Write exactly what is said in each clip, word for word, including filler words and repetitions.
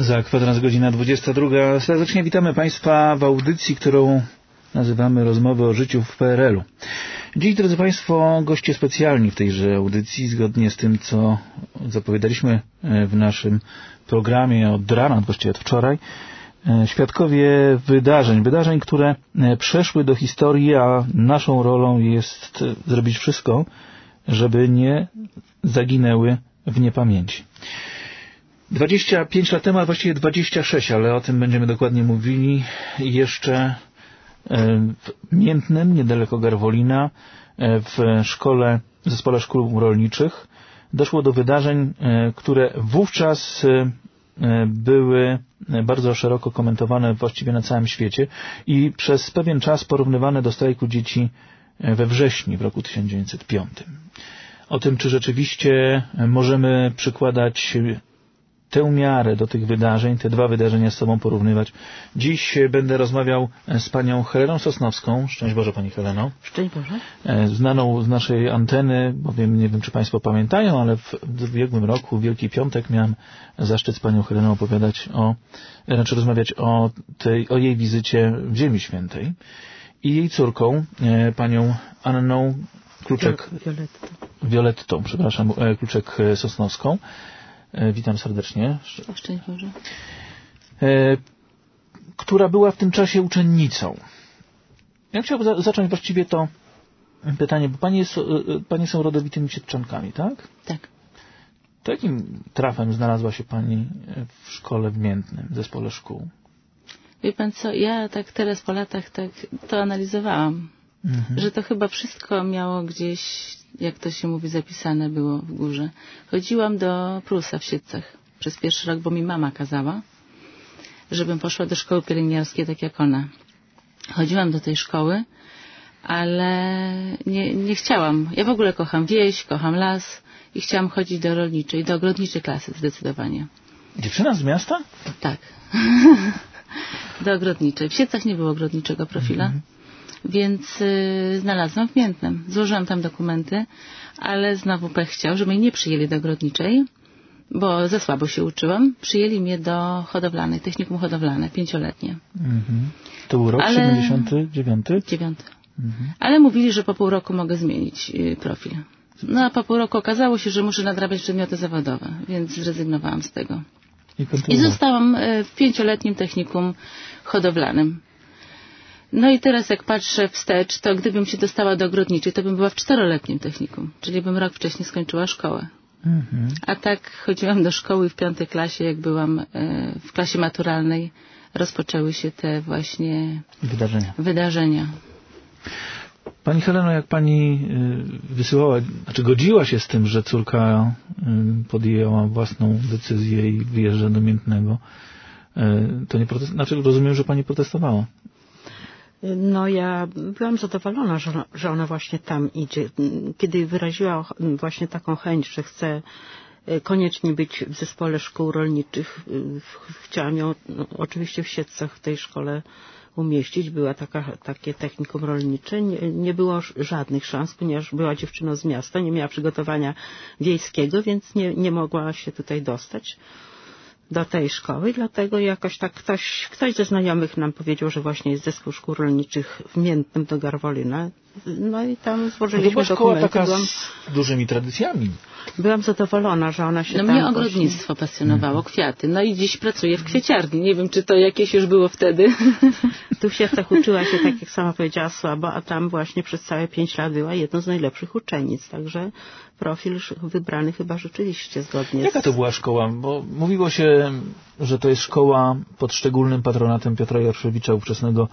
Za kwadrans godzina dwudziesta druga. Serdecznie witamy Państwa w audycji, którą nazywamy Rozmowy o życiu w P R L u. Dziś, drodzy Państwo, goście specjalni w tejże audycji, zgodnie z tym, co zapowiadaliśmy w naszym programie od rana, właściwie od wczoraj. Świadkowie wydarzeń, wydarzeń, które przeszły do historii, a naszą rolą jest zrobić wszystko, żeby nie zaginęły w niepamięci. dwadzieścia pięć lat temu, a właściwie dwadzieścia sześć, ale o tym będziemy dokładnie mówili, jeszcze w Miętnem, niedaleko Garwolina, w szkole, w zespole szkół rolniczych doszło do wydarzeń, które wówczas były bardzo szeroko komentowane właściwie na całym świecie i przez pewien czas porównywane do strajku dzieci we wrześniu w roku tysiąc dziewięćset piątym. O tym, czy rzeczywiście możemy przykładać tę miarę do tych wydarzeń, te dwa wydarzenia z sobą porównywać. Dziś będę rozmawiał z panią Heleną Sosnowską. Szczęść Boże, pani Heleno. Szczęść Boże. Znaną z naszej anteny, bowiem nie wiem, czy państwo pamiętają, ale w ubiegłym roku, w Wielki Piątek, miałem zaszczyt z panią Heleną opowiadać o, znaczy rozmawiać o tej, o jej wizycie w Ziemi Świętej i jej córką, panią Anną Kluczek, Violettą, Violettą, przepraszam, Kluczek Sosnowską. Witam serdecznie. Szczęść Boże. Która była w tym czasie uczennicą. Ja chciałbym za zacząć właściwie to pytanie, bo panie, jest, panie są rodowitymi Siedlczankami, tak? Tak. To jakim trafem znalazła się pani w szkole w Miętnem, w zespole szkół? Wie pan co, ja tak teraz po latach tak to analizowałam, mhm. że to chyba wszystko miało gdzieś, jak to się mówi, zapisane było w górze. Chodziłam do Prusa w Siedlcach przez pierwszy rok, bo mi mama kazała, żebym poszła do szkoły pielęgniarskiej tak jak ona. Chodziłam do tej szkoły, ale nie, nie chciałam. Ja w ogóle kocham wieś, kocham las i chciałam chodzić do rolniczej, do ogrodniczej klasy zdecydowanie. Dziewczyna z miasta? Tak. Do ogrodniczej. W Siedlcach nie było ogrodniczego profila. Mhm. Więc y, znalazłam w Miętnem. Złożyłam tam dokumenty, ale znowu pech chciał, że mnie nie przyjęli do ogrodniczej, bo za słabo się uczyłam. Przyjęli mnie do hodowlanej, technikum hodowlane, pięcioletnie. Mhm. To był rok ale... siedemdziesiąty dziewiąty? Dziewiąty. Mhm. Ale mówili, że po pół roku mogę zmienić y, profil. No a po pół roku okazało się, że muszę nadrabiać przedmioty zawodowe, więc zrezygnowałam z tego. I, I zostałam y, w pięcioletnim technikum hodowlanym. No i teraz jak patrzę wstecz, to gdybym się dostała do ogrodniczej, to bym była w czteroletnim technikum, czyli bym rok wcześniej skończyła szkołę. Mhm. A tak chodziłam do szkoły w piątej klasie, jak byłam e, w klasie maturalnej, rozpoczęły się te właśnie wydarzenia. wydarzenia. Pani Heleno, jak pani y, wysyłała, znaczy godziła się z tym, że córka y, podjęła własną decyzję i wyjeżdża do Miętnego, y, to nie protest... znaczy rozumiem, że pani protestowała. No ja byłam zadowolona, że ona, że ona właśnie tam idzie. Kiedy wyraziła właśnie taką chęć, że chce koniecznie być w zespole szkół rolniczych, chciałam ją no, oczywiście w Siedlcach w tej szkole umieścić. Była taka, takie technikum rolnicze. Nie, nie było żadnych szans, ponieważ była dziewczyną z miasta, nie miała przygotowania wiejskiego, więc nie, nie mogła się tutaj dostać do tej szkoły, dlatego jakoś tak ktoś, ktoś ze znajomych nam powiedział, że właśnie jest zespół szkół rolniczych w Miętnem do Garwolina. No i tam złożyliśmy no dokumenty. Taka byłam, z dużymi tradycjami. Byłam zadowolona, że ona się no tam... mnie ogrodnictwo właśnie pasjonowało, kwiaty. No i dziś pracuję w kwieciarni. Nie wiem, czy to jakieś już było wtedy. Tu w Siedlcach uczyła się, tak jak sama powiedziała, słabo, a tam właśnie przez całe pięć lat była jedną z najlepszych uczennic. Także profil wybrany chyba rzeczywiście zgodnie z... Jaka to była szkoła? Bo mówiło się, że to jest szkoła pod szczególnym patronatem Piotra Jarszewicza, ówczesnego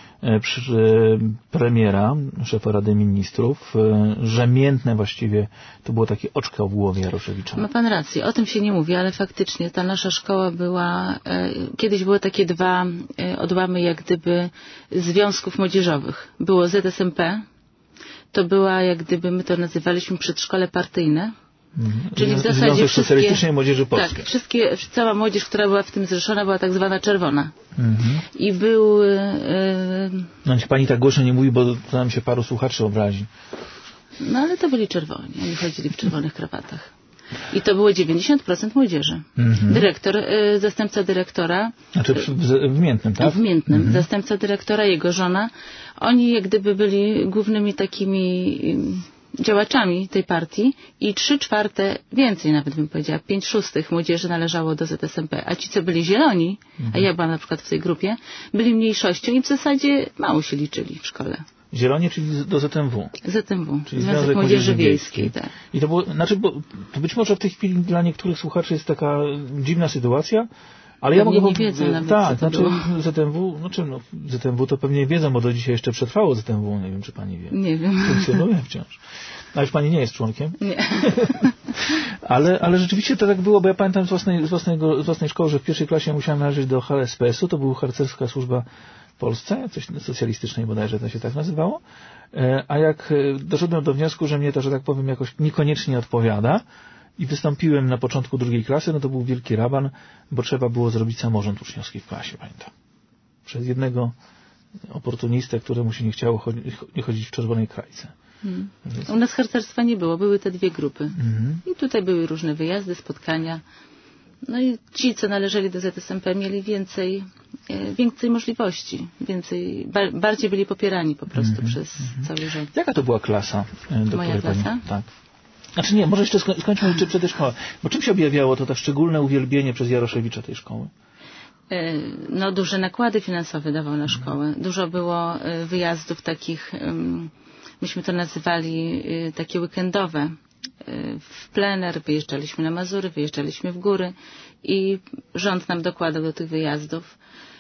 premiera, szefa Rady Ministrów, że Miętne właściwie to było takie oczko w głowie Jaroszewicza. Ma pan rację, o tym się nie mówi, ale faktycznie ta nasza szkoła była, e, kiedyś były takie dwa e, odłamy jak gdyby związków młodzieżowych. Było Z S M P, to była jak gdyby, my to nazywaliśmy przedszkole partyjne. Mhm. Czyli w zasadzie Związek wszystkie, Socjalistycznej Młodzieży Polskiej. Tak, wszystkie, cała młodzież, która była w tym zrzeszona, była tak zwana czerwona. Mhm. I był... Yy, no niech pani tak głośno nie mówi, bo to nam się paru słuchaczy obrazi. No ale to byli czerwoni, oni chodzili w czerwonych krawatach. I to było dziewięćdziesiąt procent młodzieży. Mhm. Dyrektor, y, zastępca dyrektora. Znaczy w, w Miętnym, tak? W Miętnym. Mhm. Zastępca dyrektora, jego żona. Oni jak gdyby byli głównymi takimi y, działaczami tej partii i trzy czwarte, więcej nawet bym powiedziała, pięć szóstych młodzieży należało do Z S M P. A ci, co byli zieloni, mhm. a ja byłam na przykład w tej grupie, byli mniejszością i w zasadzie mało się liczyli w szkole. Zieloni, czyli do Z M W. Z M W, czyli Związek, Związek Młodzieży, Młodzieży Wiejskiej. Wiejskiej, tak. I to było, znaczy, bo, to być może w tej chwili dla niektórych słuchaczy jest taka dziwna sytuacja, ale ja mogę... Nie wiedzą nawet, tak, co to znaczy było. Z M W, znaczy no, Z M W to pewnie wiedzą, bo do dzisiaj jeszcze przetrwało Z M W, nie wiem, czy pani wie. Nie wiem. Funkcjonuje wciąż. A już pani nie jest członkiem? Nie. ale, ale rzeczywiście to tak było, bo ja pamiętam z własnej, z, własnego, z własnej szkoły, że w pierwszej klasie musiałem należeć do H S P S u, to była harcerska służba w Polsce, coś socjalistycznej bodajże to się tak nazywało. A jak doszedłem do wniosku, że mnie to, że tak powiem, jakoś niekoniecznie odpowiada i wystąpiłem na początku drugiej klasy, no to był wielki raban, bo trzeba było zrobić samorząd uczniowski w klasie, pamiętam. Przez jednego oportunistę, któremu się nie chciało chodzić, nie chodzić w czerwonej krajce. Hmm. U nas harcerstwa nie było, były te dwie grupy. Mhm. I tutaj były różne wyjazdy, spotkania. No i ci, co należeli do Z S M P, mieli więcej, e, więcej możliwości, więcej, ba, bardziej byli popierani po prostu mm-hmm, przez mm-hmm. cały rząd. Jaka to była klasa? Do Moja klasa? Pani, tak. Znaczy nie, może jeszcze sko skończmy czy przed tej szkoły. Bo czym się objawiało to tak szczególne uwielbienie przez Jaroszewicza tej szkoły? E, no duże nakłady finansowe dawał na szkołę. Mm-hmm. Dużo było e, wyjazdów takich, e, myśmy to nazywali e, takie weekendowe. W plener, wyjeżdżaliśmy na Mazury, wyjeżdżaliśmy w góry i rząd nam dokładał do tych wyjazdów.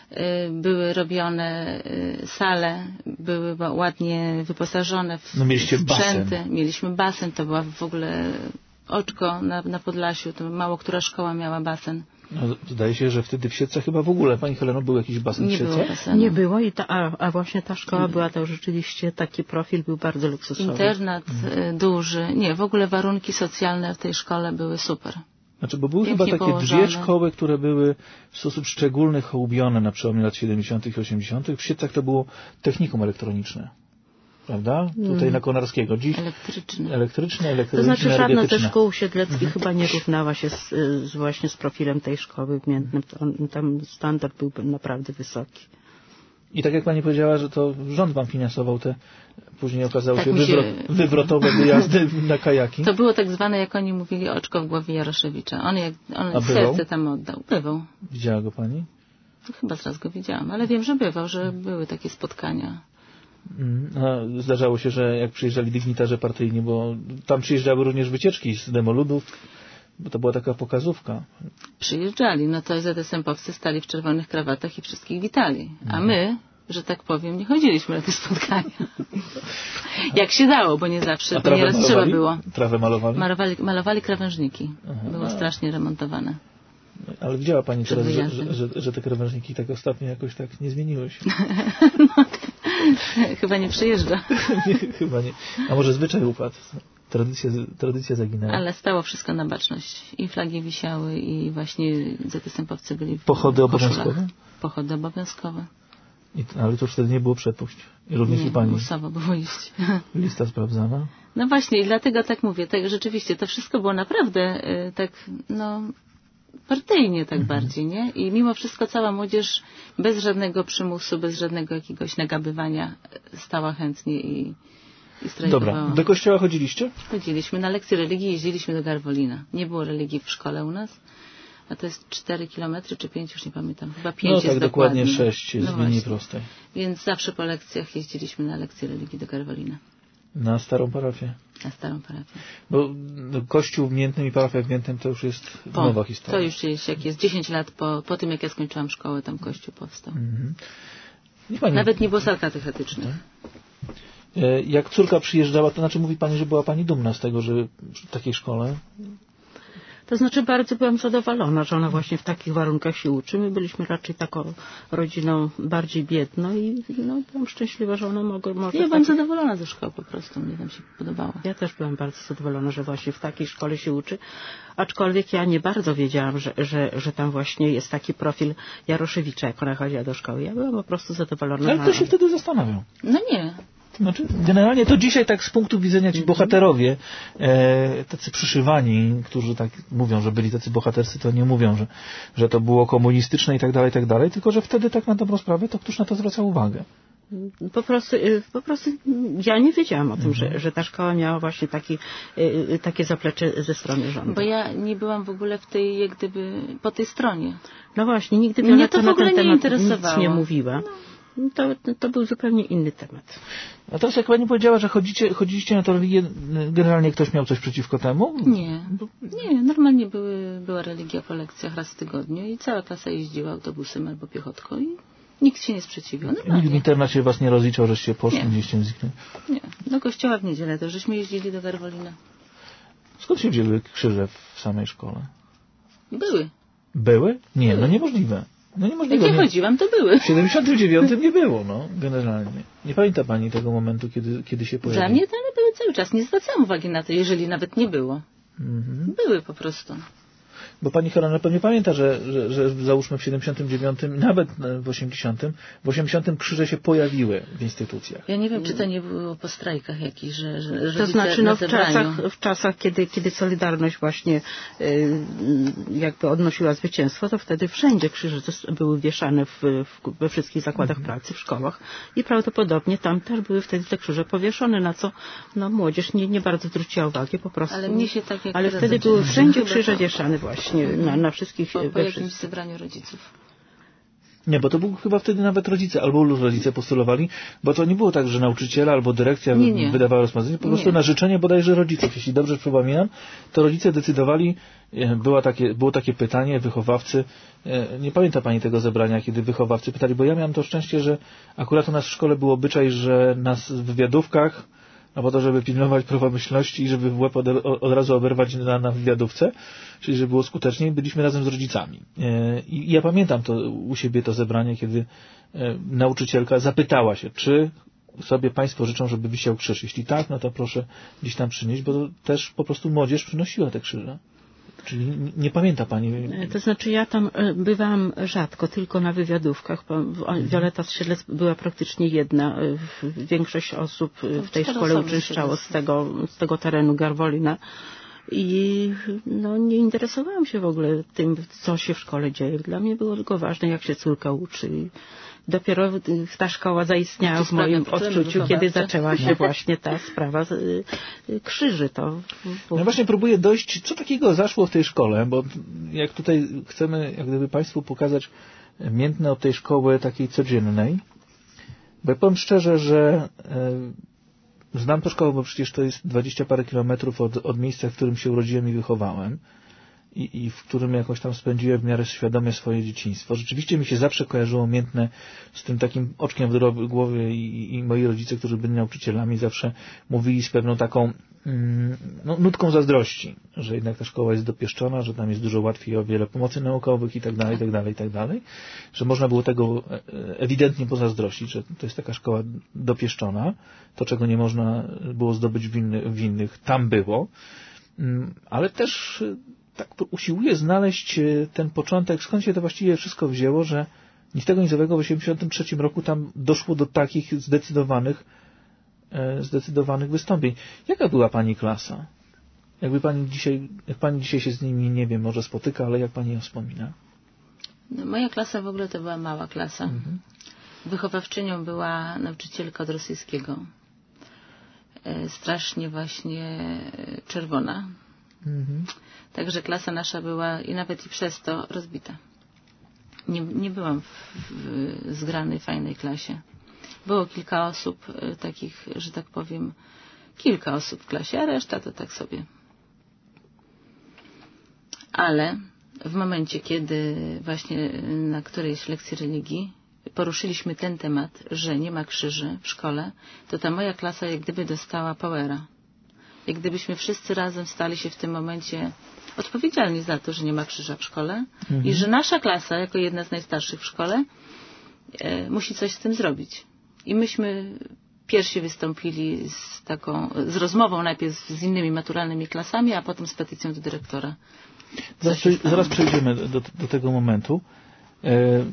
Były robione sale, były ładnie wyposażone w no, mieliście sprzęty. Basen. Mieliśmy basen, to była w ogóle oczko na, na Podlasiu, to mało która szkoła miała basen. No, zdaje się, że wtedy w Siedlcach chyba w ogóle, Pani Heleno, był jakiś basen nie w Siedlcach? Było basenu. Nie było, i ta, a, a właśnie ta szkoła była to rzeczywiście, taki profil był bardzo luksusowy. Internat hmm. duży. Nie, w ogóle warunki socjalne w tej szkole były super. Znaczy, bo były Pięknie chyba takie położone. dwie szkoły, które były w sposób szczególny hołubione na przełomie lat siedemdziesiątych i osiemdziesiątych. W Siedlcach to było technikum elektroniczne. Prawda? Hmm. Tutaj na Konarskiego. Dziś elektryczne. Elektryczne, elektroniczne, To znaczy żadna ze energetyczne. szkół siedleckich mhm. chyba nie równała się z, z właśnie z profilem tej szkoły w Miętnym. On, tam standard był naprawdę wysoki. I tak jak Pani powiedziała, że to rząd Wam finansował te, później okazało tak się, się wywro wywrotowe wyjazdy na kajaki. To było tak zwane, jak oni mówili, oczko w głowie Jaroszewicza. On, jak, on serce tam oddał. Bywał. Widziała go Pani? Chyba zaraz go widziałam, ale wiem, że bywał, że były takie spotkania. A zdarzało się, że jak przyjeżdżali dygnitarze partyjni, bo tam przyjeżdżały również wycieczki z demoludów, bo to była taka pokazówka. Przyjeżdżali, no to Z S M P-owcy stali w czerwonych krawatach i wszystkich witali. A my, że tak powiem, nie chodziliśmy na te spotkania. Jak się dało, bo nie zawsze, bo nieraz malowali? Trzeba było. Trawę malowali? Malowali, malowali krawężniki. Aha, było a... strasznie remontowane. Ale widziała Pani teraz, że, że, że, że te krawężniki tak ostatnio jakoś tak nie zmieniły się. No, chyba nie przyjeżdża. nie, chyba nie. A może zwyczaj upadł. Tradycja, tradycja zaginęła. Ale stało wszystko na baczność. I flagi wisiały i właśnie Z S M P-owcy byli w Pochody koszulach. obowiązkowe? Pochody obowiązkowe. I, ale to już wtedy nie było przepuść. I również nie, i Pani. Musowo było iść. Lista sprawdzana. No właśnie i dlatego tak mówię. Tak, rzeczywiście to wszystko było naprawdę y, tak, no... partyjnie tak mhm. bardziej, nie? I mimo wszystko cała młodzież bez żadnego przymusu, bez żadnego jakiegoś nagabywania stała chętnie i, i strajkowała. Dobra. Do kościoła chodziliście? Chodziliśmy. Na lekcje religii jeździliśmy do Garwolina. Nie było religii w szkole u nas. A to jest cztery kilometry czy pięć, już nie pamiętam. Chyba pięć no, jest tak dokładnie. dokładnie sześć z no linii prostej. Więc zawsze po lekcjach jeździliśmy na lekcje religii do Garwolina. Na starą parafię? Na starą parafię. Bo no, kościół w Miętnym i parafia w Miętnym to już jest po, nowa historia. To już jest, jak jest dziesięć lat po, po tym, jak ja skończyłam szkołę, tam kościół powstał. Mhm. Pani... Nawet nie było sal katechetycznych. Jak córka przyjeżdżała, to znaczy mówi Pani, że była Pani dumna z tego, że w takiej szkole? To znaczy bardzo byłam zadowolona, że ona właśnie w takich warunkach się uczy. My byliśmy raczej taką rodziną bardziej biedną i no, byłam szczęśliwa, że ona mogła... może ja byłam taki... zadowolona ze szkoły po prostu, mnie tam się podobało. Ja też byłam bardzo zadowolona, że właśnie w takiej szkole się uczy. Aczkolwiek ja nie bardzo wiedziałam, że, że, że tam właśnie jest taki profil Jaroszewicza, jak ona chodziła do szkoły. Ja byłam po prostu zadowolona. Ale to się wtedy zastanawiam. No nie. Znaczy, generalnie to dzisiaj tak z punktu widzenia ci bohaterowie, e, tacy przyszywani, którzy tak mówią, że byli tacy bohaterscy, to nie mówią, że, że to było komunistyczne i tak dalej, i tak dalej, tylko że wtedy tak na dobrą sprawę, to któż na to zwraca uwagę? Po prostu, po prostu ja nie wiedziałam o tym, mhm. że, że ta szkoła miała właśnie taki, takie zaplecze ze strony rządu. Bo ja nie byłam w ogóle w tej, jak gdyby, po tej stronie. No właśnie, nigdy mnie to w na ogóle ten nie temat interesowało. Nic nie mówiła. No. To, to był zupełnie inny temat. A teraz jak pani powiedziała, że chodzicie, chodziliście na tę religię, generalnie ktoś miał coś przeciwko temu? Nie, nie, normalnie były, była religia po lekcjach raz w tygodniu i cała klasa jeździła autobusem albo piechotką i nikt się nie sprzeciwiał. Normalnie. Nikt w internacie was nie rozliczał, żeście poszli nie. gdzieś tam zniknęli? Nie, do kościoła w niedzielę też, żeśmy jeździli do Garwolina. Skąd się wzięły krzyże w samej szkole? Były. Były? Nie, były. no niemożliwe. No niemożliwe. Jak ja nie. chodziłam, to były. W siedemdziesiątym dziewiątym nie było, no, generalnie. Nie pamięta pani tego momentu, kiedy, kiedy się pojawiło? Dla mnie to one były cały czas. Nie zwracałam uwagi na to, jeżeli nawet nie było. Mhm. Były po prostu. Bo pani Helena pewnie pamięta, że, że, że załóżmy w siedemdziesiątym dziewiątym, nawet w osiemdziesiątym, w osiemdziesiątym krzyże się pojawiły w instytucjach. Ja nie wiem, czy to nie było po strajkach jakichś, że, że to znaczy no, w, czasach, w czasach, kiedy, kiedy Solidarność właśnie y, jakby odnosiła zwycięstwo, to wtedy wszędzie krzyże były wieszane w, w, we wszystkich zakładach mhm. pracy, w szkołach i prawdopodobnie tam też były wtedy te krzyże powieszone, na co no, młodzież nie, nie bardzo zwróciła uwagi, po prostu. Ale mnie się tak jak Ale wtedy były wszędzie krzyże wieszane właśnie. Na, na wszystkich... Po, po we jakimś wszystkich. zebraniu rodziców. Nie, bo to był chyba wtedy nawet rodzice, albo rodzice postulowali, bo to nie było tak, że nauczyciele albo dyrekcja nie, nie. wydawała rozporządzenie, po prostu nie. na życzenie bodajże rodziców. Jeśli dobrze przypominam, to rodzice decydowali, była takie, było takie pytanie, wychowawcy, nie pamięta pani tego zebrania, kiedy wychowawcy pytali, bo ja miałem to szczęście, że akurat u nas w szkole był obyczaj, że nas w wywiadówkach, a po to, żeby pilnować prawomyślności i żeby w łeb od, od razu oberwać na, na wywiadówce, czyli żeby było skuteczniej, byliśmy razem z rodzicami. I, i ja pamiętam to u siebie to zebranie, kiedy e, nauczycielka zapytała się, czy sobie państwo życzą, żeby wisiał krzyż. Jeśli tak, no to proszę gdzieś tam przynieść, bo też po prostu młodzież przynosiła te krzyże. Czyli nie, nie pamięta pani? To znaczy ja tam bywałam rzadko, tylko na wywiadówkach. Wioleta z Siedlec była praktycznie jedna. Większość osób w tej szkole uczęszczało z tego, z tego terenu Garwolina. I no, nie interesowałam się w ogóle tym, co się w szkole dzieje. Dla mnie było tylko ważne, jak się córka uczy. I dopiero ta szkoła zaistniała w moim odczuciu, kiedy zaczęła się właśnie ta sprawa krzyży. To było... Ja właśnie próbuję dojść, co takiego zaszło w tej szkole, bo jak tutaj chcemy, jak gdyby państwu pokazać miętne od tej szkoły takiej codziennej, bo ja powiem szczerze, że e, znam tę szkołę, bo przecież to jest dwadzieścia parę kilometrów od, od miejsca, w którym się urodziłem i wychowałem. I, i w którym jakoś tam spędziłem w miarę świadome swoje dzieciństwo. Rzeczywiście mi się zawsze kojarzyło miętne z tym takim oczkiem w głowie i, i moi rodzice, którzy byli nauczycielami, zawsze mówili z pewną taką mm, no, nutką zazdrości, że jednak ta szkoła jest dopieszczona, że tam jest dużo łatwiej o wiele pomocy naukowych i tak dalej, i tak dalej, i tak dalej, że można było tego ewidentnie pozazdrościć, że to jest taka szkoła dopieszczona, to czego nie można było zdobyć w, inny, w innych, tam było, ale też tak usiłuję znaleźć ten początek, skąd się to właściwie wszystko wzięło, że nic tego nicowego w osiemdziesiątym trzecim roku tam doszło do takich zdecydowanych zdecydowanych wystąpień. Jaka była pani klasa? Jakby pani dzisiaj, jak pani dzisiaj się z nimi, nie wiem, może spotyka, ale jak pani ją wspomina? No, moja klasa w ogóle to była mała klasa. Mhm. Wychowawczynią była nauczycielka od rosyjskiego. Strasznie właśnie czerwona. Mhm. Także klasa nasza była i nawet i przez to rozbita. Nie, nie byłam w, w zgranej, fajnej klasie. Było kilka osób takich, że tak powiem, kilka osób w klasie, a reszta to tak sobie. Ale w momencie, kiedy właśnie na którejś lekcji religii poruszyliśmy ten temat, że nie ma krzyży w szkole, to ta moja klasa jak gdyby dostała powera. Jak gdybyśmy wszyscy razem stali się w tym momencie odpowiedzialni za to, że nie ma krzyża w szkole mhm. i że nasza klasa, jako jedna z najstarszych w szkole, e, musi coś z tym zrobić. I myśmy pierwsi wystąpili z taką, z rozmową najpierw z innymi maturalnymi klasami, a potem z petycją do dyrektora. Zaraz, zaraz przejdziemy do, do tego momentu. E,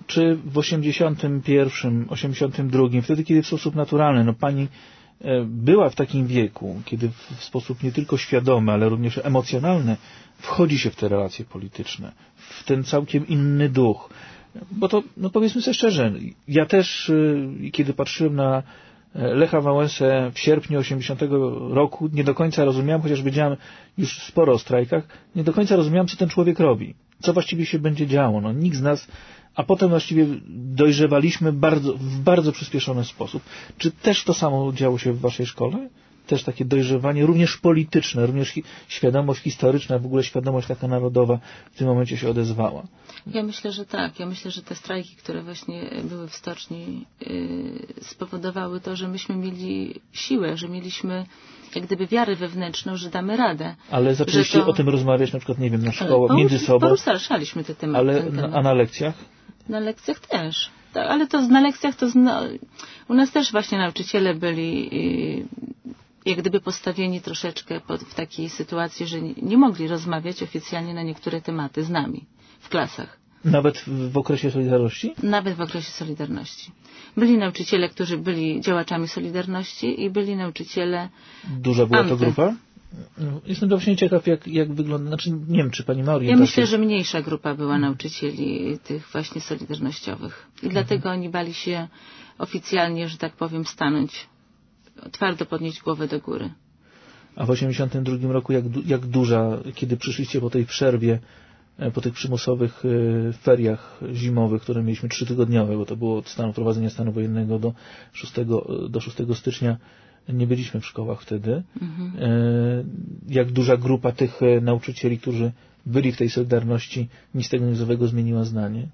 czy w osiemdziesiątym pierwszym, osiemdziesiątym drugim, wtedy, kiedy w sposób naturalny, no pani była w takim wieku, kiedy w sposób nie tylko świadomy, ale również emocjonalny wchodzi się w te relacje polityczne, w ten całkiem inny duch. Bo to, no powiedzmy sobie szczerze, ja też, kiedy patrzyłem na Lecha Wałęsę w sierpniu osiemdziesiątego roku, nie do końca rozumiałem, chociaż wiedziałem już sporo o strajkach, nie do końca rozumiałem, co ten człowiek robi. Co właściwie się będzie działo. No, nikt z nas, a potem właściwie dojrzewaliśmy bardzo, w bardzo przyspieszony sposób. Czy też to samo działo się w waszej szkole? Też takie dojrzewanie, również polityczne, również hi świadomość historyczna, w ogóle świadomość taka narodowa w tym momencie się odezwała? Ja myślę, że tak. Ja myślę, że te strajki, które właśnie były w stoczni, yy, spowodowały to, że myśmy mieli siłę, że mieliśmy jak gdyby wiarę wewnętrzną, że damy radę. Ale zaczęliście to... o tym rozmawiać na przykład, nie wiem, na szkołach, Porus, między sobą. Poruszaliśmy te tematy. Ale, ten temat. A na lekcjach? Na lekcjach też. Tak, ale to na lekcjach to zna... u nas też właśnie nauczyciele byli yy, jak gdyby postawieni troszeczkę pod, w takiej sytuacji, że nie, nie mogli rozmawiać oficjalnie na niektóre tematy z nami w klasach. Nawet w, w okresie Solidarności? Nawet w okresie Solidarności. Byli nauczyciele, którzy byli działaczami Solidarności i byli nauczyciele Duża była anty. to grupa? Jestem właśnie ciekaw, jak, jak wygląda, znaczy nie wiem, czy pani ma orientację. Ja myślę, że mniejsza grupa była nauczycieli tych właśnie solidarnościowych. I mhm. dlatego oni bali się oficjalnie, że tak powiem, stanąć, twardo podnieść głowę do góry. A w osiemdziesiątym drugim roku jak, jak duża, kiedy przyszliście po tej przerwie, po tych przymusowych feriach zimowych, które mieliśmy trzytygodniowe, bo to było od stanu wprowadzenia stanu wojennego do szóstego, do szóstego stycznia, nie byliśmy w szkołach wtedy. Mhm. Jak duża grupa tych nauczycieli, którzy byli w tej Solidarności, nic tego nizowego zmieniła zdanie?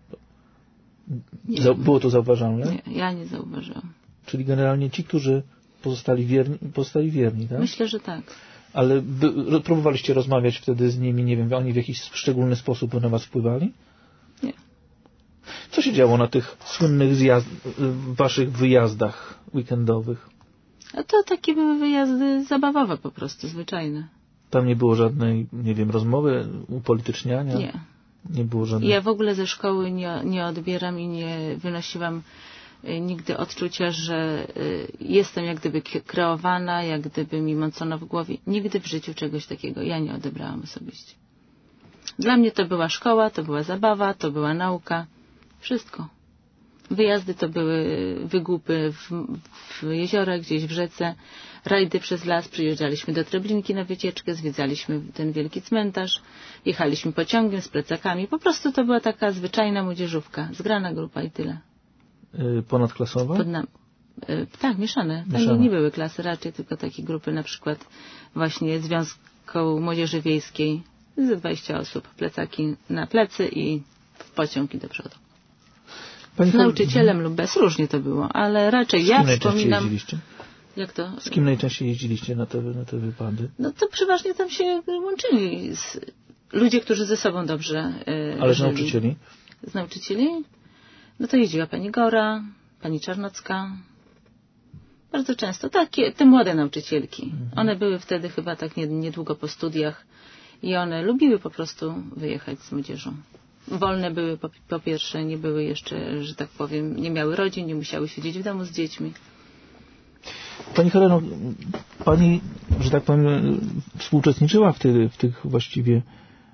Nie. Było to zauważalne? Nie, ja nie zauważyłam. Czyli generalnie ci, którzy pozostali wierni, pozostali wierni, tak? Myślę, że tak. Ale by, próbowaliście rozmawiać wtedy z nimi, nie wiem, oni w jakiś szczególny sposób na was wpływali? Nie. Co się działo na tych słynnych zjazd, waszych wyjazdach weekendowych? A to takie były wyjazdy zabawowe po prostu, zwyczajne. Tam nie było żadnej, nie wiem, rozmowy, upolityczniania? Nie. Nie było żadnej... Ja w ogóle ze szkoły nie, nie odbieram i nie wynosiłam nigdy odczucia, że jestem jak gdyby kreowana, jak gdyby mi mącono w głowie. Nigdy w życiu czegoś takiego ja nie odebrałam osobiście. Dla mnie to była szkoła, to była zabawa, to była nauka. Wszystko. Wyjazdy to były wygłupy w, w jeziorach, gdzieś w rzece, rajdy przez las, przyjeżdżaliśmy do Treblinki na wycieczkę, zwiedzaliśmy ten wielki cmentarz, jechaliśmy pociągiem z plecakami. Po prostu to była taka zwyczajna młodzieżówka, zgrana grupa i tyle. Ponadklasowa? Pod nam, y, tak, mieszane. Tam nie, nie były klasy, raczej tylko takie grupy, na przykład właśnie Związku Młodzieży Wiejskiej, ze dwadzieścia osób, plecaki na plecy i w pociąg i do przodu. Pani z nauczycielem hmm. lub bez, różnie to było, ale raczej ja wspominam... jeździliście? Jak to? Z kim najczęściej jeździliście na te, na te wypady? No to przeważnie tam się łączyli z, ludzie, którzy ze sobą dobrze yy, Ale z nauczycieli? Z nauczycieli? No to jeździła pani Gora, pani Czarnocka. Bardzo często. Takie, te młode nauczycielki. Mhm. One były wtedy chyba tak niedługo po studiach i one lubiły po prostu wyjechać z młodzieżą. Wolne były po, po pierwsze, nie były jeszcze, że tak powiem, nie miały rodzin, nie musiały siedzieć w domu z dziećmi. Pani Heleno, pani, że tak powiem, współuczestniczyła w, ty, w tych właściwie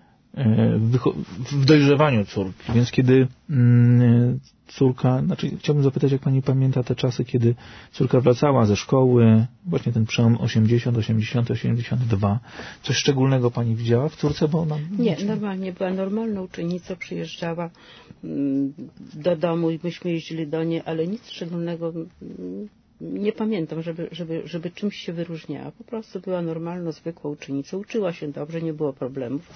w, w dojrzewaniu córki, więc kiedy mm, córka, znaczy chciałbym zapytać, jak pani pamięta te czasy, kiedy córka wracała ze szkoły, właśnie ten przełom osiemdziesiąt, osiemdziesiąt, osiemdziesiąt dwa. Coś szczególnego pani widziała w córce? Bo ona... Nie, normalnie była normalna uczennica, przyjeżdżała mm, do domu i myśmy jeździli do niej, ale nic szczególnego mm, nie pamiętam, żeby, żeby, żeby czymś się wyróżniała. Po prostu była normalna, zwykła uczennica. Uczyła się dobrze, nie było problemów.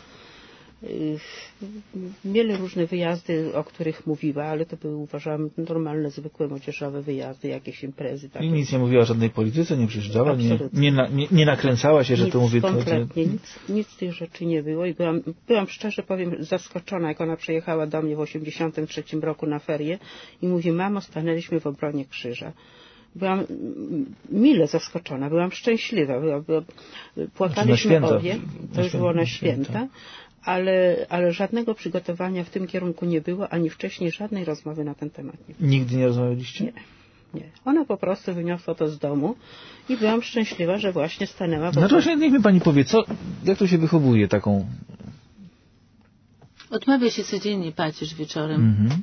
Mieli różne wyjazdy, o których mówiła, ale to były, uważam, normalne, zwykłe, młodzieżowe wyjazdy, jakieś imprezy. Takie. I nic nie mówiła o żadnej polityce, nie przyjeżdżała, nie, nie, na, nie, nie nakręcała się, że nic, to mówi... kompletnie, to, to... nic, nic z tych rzeczy nie było i byłam, byłam szczerze powiem zaskoczona, jak ona przyjechała do mnie w osiemdziesiątym trzecim roku na ferie i mówi: mamo, stanęliśmy w obronie krzyża. Byłam mile zaskoczona, byłam szczęśliwa, była, była, płakaliśmy znaczy obie, to już było na święta. ale, ale żadnego przygotowania w tym kierunku nie było, ani wcześniej żadnej rozmowy na ten temat nie było. Nigdy nie rozmawialiście? Nie. Nie. Ona po prostu wyniosła to z domu i byłam szczęśliwa, że właśnie stanęła... No to właśnie niech mi pani powie, co, jak to się wychowuje taką... Odmawia się codziennie pacierz wieczorem. Mhm.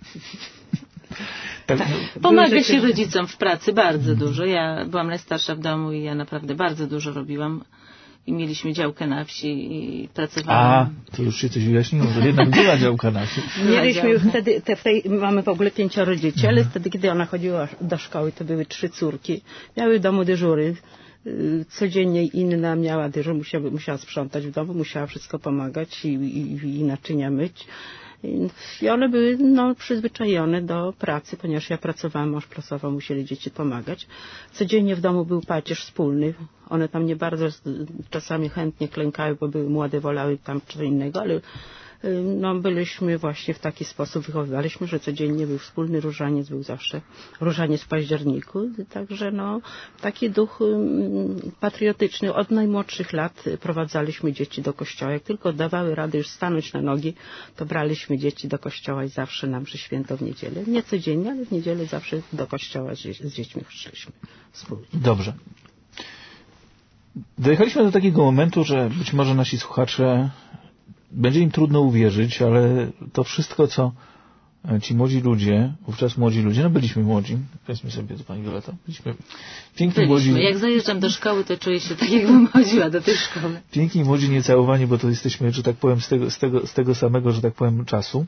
Tak, Pomaga się rodzicom w pracy bardzo dużo. Ja byłam najstarsza w domu i ja naprawdę bardzo dużo robiłam. I mieliśmy działkę na wsi i pracowałam. A, to już się coś wyjaśniło, że jednak była działka na wsi. Mieliśmy już wtedy, te, w tej, mamy w ogóle pięcioro dzieci, mhm. ale wtedy, kiedy ona chodziła do szkoły, to były trzy córki. Miały w domu dyżury. Codziennie inna miała dyżur, musiała, musiała sprzątać w domu, musiała wszystko pomagać i, i, i naczynia myć. I one były no, przyzwyczajone do pracy, ponieważ ja pracowałam, mąż pracował, musieli dzieci pomagać. Codziennie w domu był pacierz wspólny. One tam nie bardzo czasami chętnie klękały, bo były młode, wolały tam co innego, ale no, byliśmy właśnie w taki sposób, wychowywaliśmy, że codziennie był wspólny różaniec, był zawsze różaniec w październiku. Także no, taki duch patriotyczny od najmłodszych lat prowadzaliśmy dzieci do kościoła. Jak tylko dawały radę już stanąć na nogi, to braliśmy dzieci do kościoła i zawsze nam przy święto w niedzielę. Nie codziennie, ale w niedzielę zawsze do kościoła z, z dziećmi szliśmy wspólnie. Dobrze. Dojechaliśmy do takiego momentu, że być może nasi słuchacze będzie im trudno uwierzyć, ale to wszystko, co ci młodzi ludzie, wówczas młodzi ludzie, no byliśmy młodzi, powiedzmy sobie to pani Violetto, byliśmy piękni byliśmy. młodzi. Jak zajeżdżam do szkoły, to czuję się tak, jakbym chodziła do tej szkoły. Piękni młodzi niecałowani, bo to jesteśmy, że tak powiem, z tego, z tego, z tego samego, że tak powiem, czasu.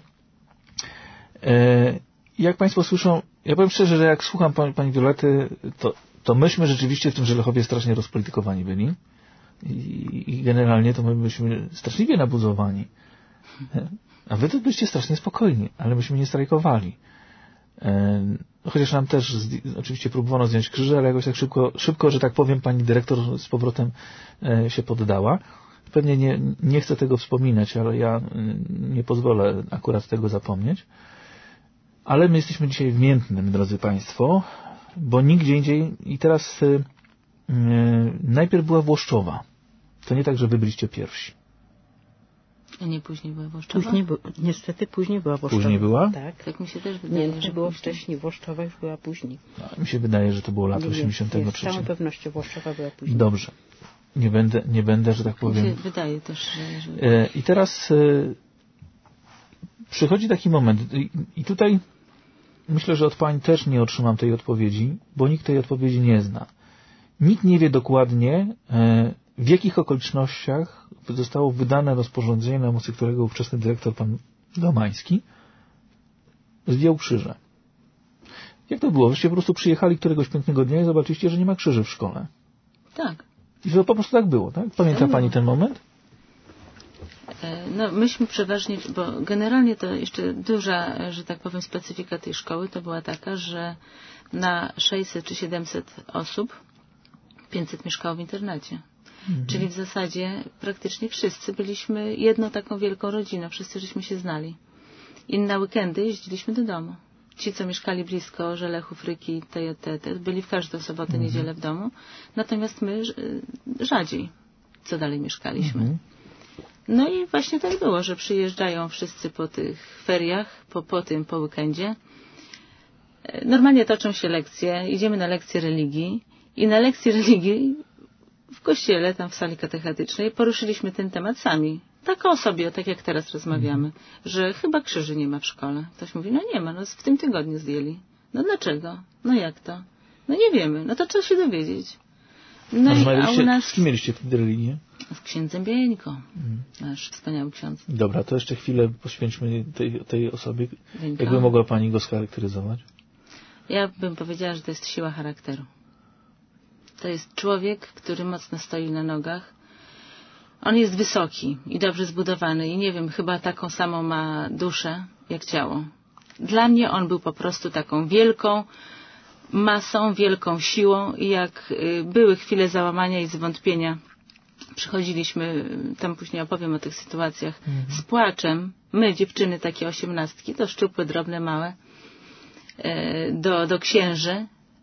E, jak państwo słyszą, ja powiem szczerze, że jak słucham pani, pani Violetty, to, to myśmy rzeczywiście w tym Żelechowie strasznie rozpolitykowani byli. I, I generalnie to my byliśmy straszliwie nabuzowani. A wy to byliście strasznie spokojni, ale myśmy nie strajkowali. E, chociaż nam też z, oczywiście próbowano zdjąć krzyże, ale jakoś tak szybko, szybko, że tak powiem, pani dyrektor z powrotem e, się poddała. Pewnie nie, nie chcę tego wspominać, ale ja e, nie pozwolę akurat tego zapomnieć. Ale my jesteśmy dzisiaj w Miętnym, drodzy państwo, bo nigdzie indziej i teraz e, e, najpierw była Włoszczowa. To nie tak, że wy byliście pierwsi. A nie później była Włoszczowa? Później bu- niestety później była Włoszczowa. Później była? Tak. Tak mi się też wydaje. Nie, że było wcześniej. Włoszczowa już była później. No, mi się wydaje, że to było lata osiemdziesiąte trzy. Z całą pewnością Włoszczowa była później. Dobrze. Nie będę, nie będę, że tak powiem. Mi się wydaje też, że... że... E, I teraz e, przychodzi taki moment i, i tutaj myślę, że od pań też nie otrzymam tej odpowiedzi, bo nikt tej odpowiedzi nie zna. Nikt nie wie dokładnie, e, w jakich okolicznościach zostało wydane rozporządzenie, na mocy którego ówczesny dyrektor, pan Domański, zdjął krzyże. Jak to było? Wyście po prostu przyjechali któregoś pięknego dnia i zobaczyliście, że nie ma krzyży w szkole. Tak. I to po prostu tak było, tak? Pamięta tak pani było. ten moment? No myśmy przeważnie, bo generalnie to jeszcze duża, że tak powiem, specyfika tej szkoły to była taka, że na sześćset czy siedemset osób pięćset mieszkało w internacie. Mhm. Czyli w zasadzie praktycznie wszyscy byliśmy jedną taką wielką rodziną. Wszyscy żeśmy się znali. I na weekendy jeździliśmy do domu. Ci, co mieszkali blisko Żelechów, Ryki, T J T, byli w każdą sobotę, mhm. niedzielę w domu. Natomiast my rzadziej, co dalej mieszkaliśmy. Mhm. No i właśnie tak było, że przyjeżdżają wszyscy po tych feriach, po, po tym, po weekendzie. Normalnie toczą się lekcje, idziemy na lekcje religii i na lekcji religii w kościele, tam w sali katechetycznej, poruszyliśmy ten temat sami. Tak o sobie, tak jak teraz rozmawiamy, mhm. że chyba krzyży nie ma w szkole. Ktoś mówi, no nie ma, no w tym tygodniu zdjęli. No dlaczego? No jak to? No nie wiemy, no to trzeba się dowiedzieć. No i, a u nas... Z kim mieliście wtedy religię? Z księdzem Bieńko. Mhm. Nasz wspaniały ksiądz. Dobra, to jeszcze chwilę poświęćmy tej, tej osobie. Bieńko. Jakby mogła pani go scharakteryzować? Ja bym powiedziała, że to jest siła charakteru. To jest człowiek, który mocno stoi na nogach. On jest wysoki i dobrze zbudowany i nie wiem, chyba taką samą ma duszę jak ciało. Dla mnie on był po prostu taką wielką masą, wielką siłą i jak były chwile załamania i zwątpienia, przychodziliśmy, tam później opowiem o tych sytuacjach, mhm. z płaczem, my dziewczyny takie osiemnastki, to szczupłe, drobne, małe, do, do księży,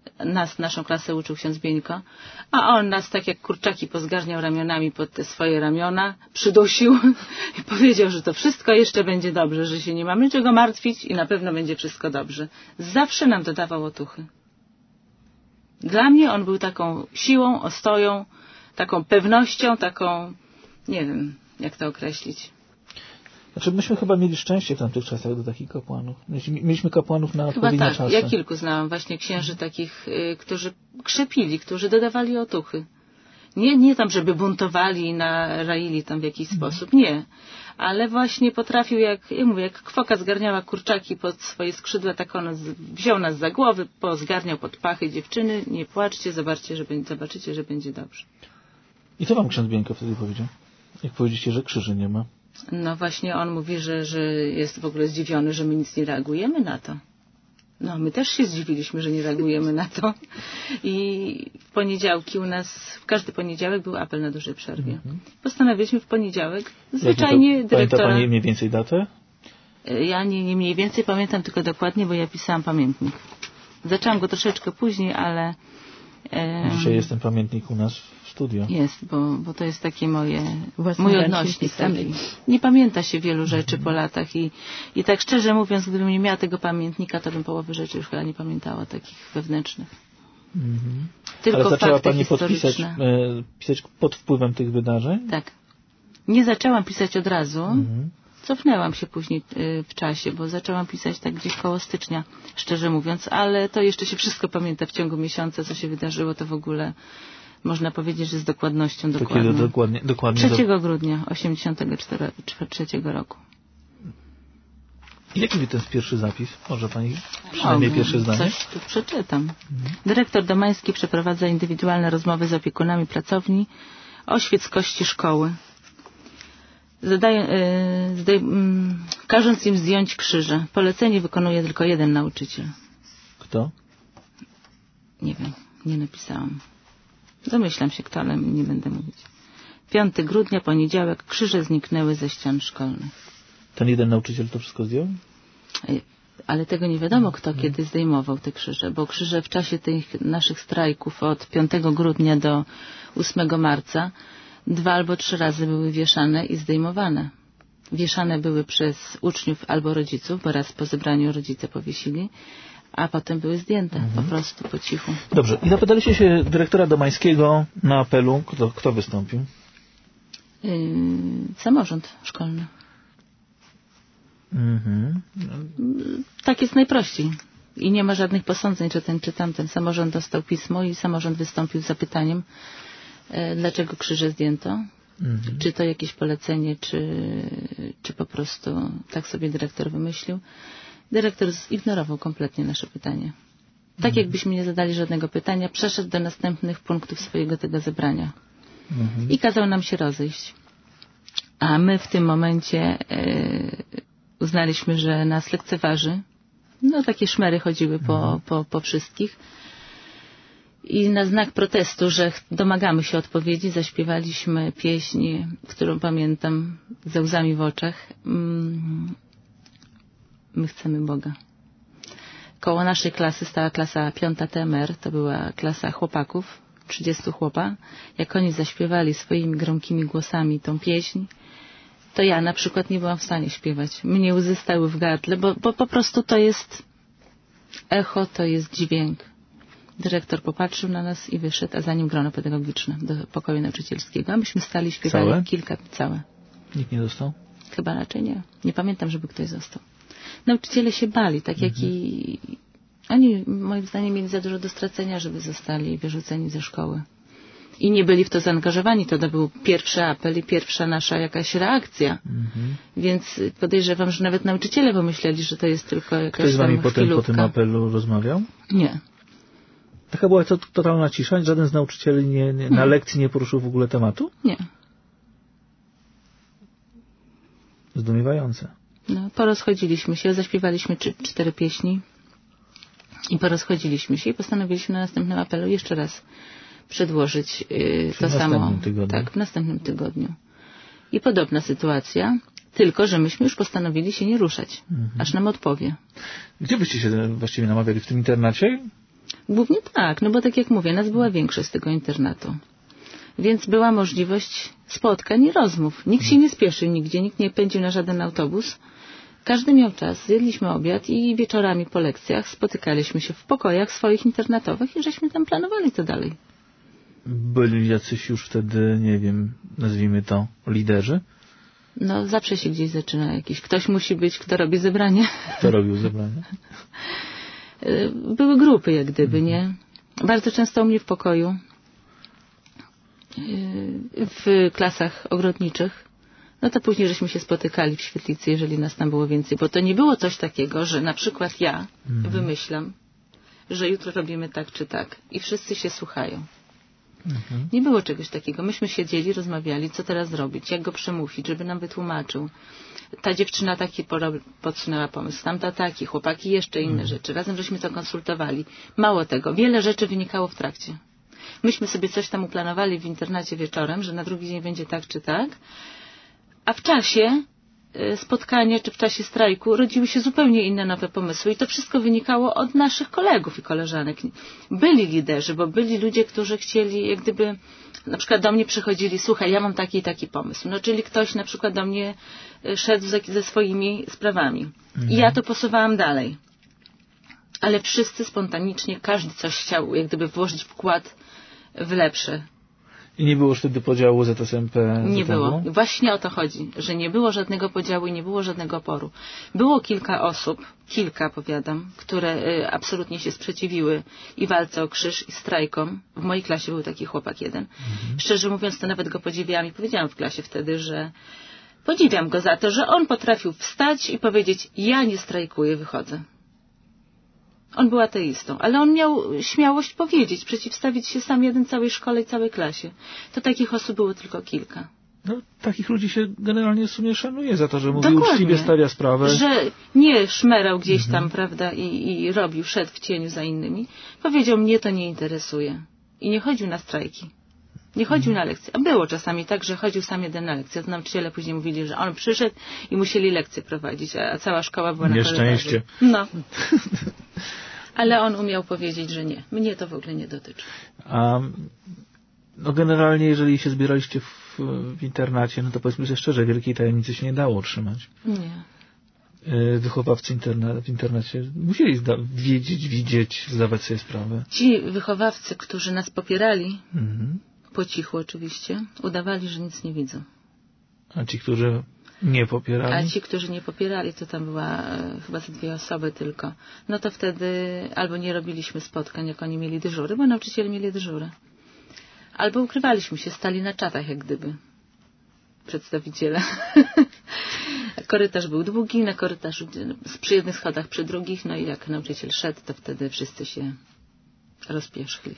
nas, naszą klasę uczył ksiądz Bieńko, a on nas tak jak kurczaki pozgarniał ramionami pod te swoje ramiona, przydusił i powiedział, że to wszystko jeszcze będzie dobrze, że się nie mamy czego martwić i na pewno będzie wszystko dobrze. Zawsze nam dodawał otuchy. Dla mnie on był taką siłą, ostoją, taką pewnością, taką, nie wiem, jak to określić. Znaczy, myśmy chyba mieli szczęście w tamtych czasach do takich kapłanów. Mieliśmy kapłanów na chyba odpowiednie tak. czasy. Ja kilku znałam właśnie księży takich, y, którzy krzepili, którzy dodawali otuchy. Nie, nie tam, żeby buntowali i naraili tam w jakiś Mhm. sposób, nie. Ale właśnie potrafił, jak ja mówię, jak kwoka zgarniała kurczaki pod swoje skrzydła, tak on wziął nas za głowy, pozgarniał pod pachy dziewczyny, nie płaczcie, zobaczcie, że będzie, zobaczycie, że będzie dobrze. I co wam ksiądz Bieńko wtedy powiedział? Jak powiedzieliście, że krzyży nie ma? No właśnie on mówi, że, że jest w ogóle zdziwiony, że my nic nie reagujemy na to. No my też się zdziwiliśmy, że nie reagujemy na to. I w poniedziałki u nas, w każdy poniedziałek był apel na dużej przerwie. Mhm. Postanowiliśmy w poniedziałek zwyczajnie to, dyrektora... Pamięta pani mniej więcej datę? Ja nie, nie mniej więcej pamiętam, tylko dokładnie, bo ja pisałam pamiętnik. Zaczęłam go troszeczkę później, ale... E... Dzisiaj jest ten pamiętnik u nas w studio. Jest, bo, bo to jest takie moje, Własny mój odnośnik. Taki. Nie pamięta się wielu rzeczy po latach i, i tak szczerze mówiąc, gdybym nie miała tego pamiętnika, to bym połowy rzeczy już chyba nie pamiętała, takich wewnętrznych. Mhm. Tylko Ale zaczęła fakty pani podpisać, e, pisać pod wpływem tych wydarzeń? Tak. Nie zaczęłam pisać od razu. Mhm. Cofnęłam się później y, w czasie, bo zaczęłam pisać tak gdzieś koło stycznia, szczerze mówiąc, ale to jeszcze się wszystko pamięta w ciągu miesiąca, co się wydarzyło, to w ogóle można powiedzieć, że z dokładnością to dokładnie. Kiedy dokładnie, dokładnie trzeciego grudnia osiemdziesiątego trzeciego roku. Jaki był ten pierwszy zapis? Może pani przynajmniej no, pierwsze zdanie? Coś tu przeczytam. Mhm. Dyrektor Domański przeprowadza indywidualne rozmowy z opiekunami pracowni o świeckości szkoły. Zadaje, yy, zdaj, yy, każąc im zdjąć krzyże. Polecenie wykonuje tylko jeden nauczyciel. Kto? Nie wiem, nie napisałam. Domyślam się kto, ale nie będę mówić. piątego grudnia, poniedziałek, krzyże zniknęły ze ścian szkolnych. Ten jeden nauczyciel to wszystko zdjął? Yy, ale tego nie wiadomo, kto hmm. kiedy zdejmował te krzyże, bo krzyże w czasie tych naszych strajków od piątego grudnia do ósmego marca dwa albo trzy razy były wieszane i zdejmowane. Wieszane były przez uczniów albo rodziców, bo raz po zebraniu rodzice powiesili, a potem były zdjęte mhm. po prostu po cichu. Dobrze. I zapytaliście się dyrektora Domańskiego na apelu. Kto, kto wystąpił? Yy, samorząd szkolny. Mhm. Tak jest najprościej. I nie ma żadnych posądzeń, czy ten, czy tamten. Samorząd dostał pismo i samorząd wystąpił z zapytaniem, dlaczego krzyże zdjęto? Mhm. Czy to jakieś polecenie, czy, czy po prostu tak sobie dyrektor wymyślił? Dyrektor zignorował kompletnie nasze pytanie. Tak mhm. jakbyśmy nie zadali żadnego pytania, przeszedł do następnych punktów swojego tego zebrania. Mhm. I kazał nam się rozejść. A my w tym momencie e, uznaliśmy, że nas lekceważy. No takie szmery chodziły po, mhm. po, po wszystkich. I na znak protestu, że domagamy się odpowiedzi, zaśpiewaliśmy pieśń, którą pamiętam ze łzami w oczach. My chcemy Boga. Koło naszej klasy stała klasa piąta T M R, to była klasa chłopaków, trzydziestu chłopa. Jak oni zaśpiewali swoimi gromkimi głosami tą pieśń, to ja na przykład nie byłam w stanie śpiewać. Mnie łzy stały w gardle, bo, bo po prostu to jest echo, to jest dźwięk. Dyrektor popatrzył na nas i wyszedł, a za nim grono pedagogiczne do pokoju nauczycielskiego. A myśmy stali, śpiewali całe? kilka, całe. Nikt nie został? Chyba raczej nie. Nie pamiętam, żeby ktoś został. Nauczyciele się bali, tak jak mhm. i... Oni, moim zdaniem, mieli za dużo do stracenia, żeby zostali wyrzuceni ze szkoły. I nie byli w to zaangażowani. To był pierwszy apel i pierwsza nasza jakaś reakcja. Mhm. Więc podejrzewam, że nawet nauczyciele pomyśleli, że to jest tylko jakaś Ktoś z wami tam potem po tym apelu rozmawiał? Nie. Taka była to totalna cisza? Żaden z nauczycieli nie, nie, na lekcji nie poruszył w ogóle tematu? Nie. Zdumiewające. No, porozchodziliśmy się, zaśpiewaliśmy czy, cztery pieśni i porozchodziliśmy się i postanowiliśmy na następnym apelu jeszcze raz przedłożyć yy, to samo. Tygodniu. Tak, w następnym tygodniu. I podobna sytuacja, tylko że myśmy już postanowili się nie ruszać, mhm. aż nam odpowie. Gdzie byście się właściwie namawiali? W tym internacie? Głównie tak, no bo tak jak mówię, nas była większość z tego internatu. Więc była możliwość spotkań i rozmów. Nikt się nie spieszył nigdzie, nikt nie pędził na żaden autobus. Każdy miał czas, zjedliśmy obiad i wieczorami po lekcjach spotykaliśmy się w pokojach swoich internatowych i żeśmy tam planowali to dalej. Byli jacyś już wtedy, nie wiem, nazwijmy to, liderzy? No zawsze się gdzieś zaczyna jakiś. Ktoś musi być, kto robi zebranie. Kto robił zebranie? Były grupy jak gdyby, nie? Bardzo często u mnie w pokoju, w klasach ogrodniczych. No to później żeśmy się spotykali w świetlicy, jeżeli nas tam było więcej. Bo to nie było coś takiego, że na przykład ja mhm. wymyślam, że jutro robimy tak czy tak. I wszyscy się słuchają. Mhm. Nie było czegoś takiego. Myśmy siedzieli, rozmawiali, co teraz zrobić, jak go przemówić, żeby nam wytłumaczył. Ta dziewczyna taki podsunęła pomysł, tamta taki, chłopaki jeszcze inne mhm. rzeczy. Razem żeśmy to konsultowali. Mało tego, wiele rzeczy wynikało w trakcie. Myśmy sobie coś tam uplanowali w internacie wieczorem, że na drugi dzień będzie tak czy tak, a w czasie spotkania czy w czasie strajku rodziły się zupełnie inne nowe pomysły i to wszystko wynikało od naszych kolegów i koleżanek. Byli liderzy, bo byli ludzie, którzy chcieli jak gdyby, na przykład do mnie przychodzili, słuchaj, ja mam taki i taki pomysł. No czyli ktoś na przykład do mnie szedł ze, ze swoimi sprawami mhm. i ja to posuwałam dalej. Ale wszyscy spontanicznie, każdy coś chciał jak gdyby włożyć wkład w lepsze. I nie było wtedy podziału Z S M P? Nie było. Właśnie o to chodzi, że nie było żadnego podziału i nie było żadnego oporu. Było kilka osób, kilka powiadam, które y, absolutnie się sprzeciwiły i walce o krzyż i strajkom. W mojej klasie był taki chłopak jeden. Mhm. Szczerze mówiąc, to nawet go podziwiałam i powiedziałam w klasie wtedy, że podziwiam go za to, że on potrafił wstać i powiedzieć, ja nie strajkuję, wychodzę. On był ateistą, ale on miał śmiałość powiedzieć, przeciwstawić się sam jeden całej szkole i całej klasie. To takich osób było tylko kilka. No, takich ludzi się generalnie w sumie szanuje za to, że mówi Dokładnie. Uczciwie stawia sprawę. Że nie szmerał gdzieś mhm. tam, prawda, i, i robił, szedł w cieniu za innymi. Powiedział, mnie to nie interesuje. I nie chodził na strajki. Nie chodził mhm. na lekcje. A było czasami tak, że chodził sam jeden na lekcje. Nauczyciele później mówili, że on przyszedł i musieli lekcje prowadzić, a cała szkoła była na korytarzu. Nieszczęście. No. Ale on umiał powiedzieć, że nie. Mnie to w ogóle nie dotyczy. A no generalnie, jeżeli się zbieraliście w, w internacie, no to powiedzmy sobie szczerze, wielkiej tajemnicy się nie dało utrzymać. Nie. Wychowawcy interna, w internacie musieli zda- wiedzieć, widzieć, zdawać sobie sprawę. Ci wychowawcy, którzy nas popierali, mhm. po cichu oczywiście, udawali, że nic nie widzą. A ci, którzy nie popierali? A ci, którzy nie popierali, to tam była e, chyba ze dwie osoby tylko. No to wtedy albo nie robiliśmy spotkań, jak oni mieli dyżury, bo nauczyciele mieli dyżury. Albo ukrywaliśmy się, stali na czatach jak gdyby. Przedstawiciele. Korytarz był długi, na korytarzu przy jednych schodach, przy drugich, no i jak nauczyciel szedł, to wtedy wszyscy się rozpierzchli.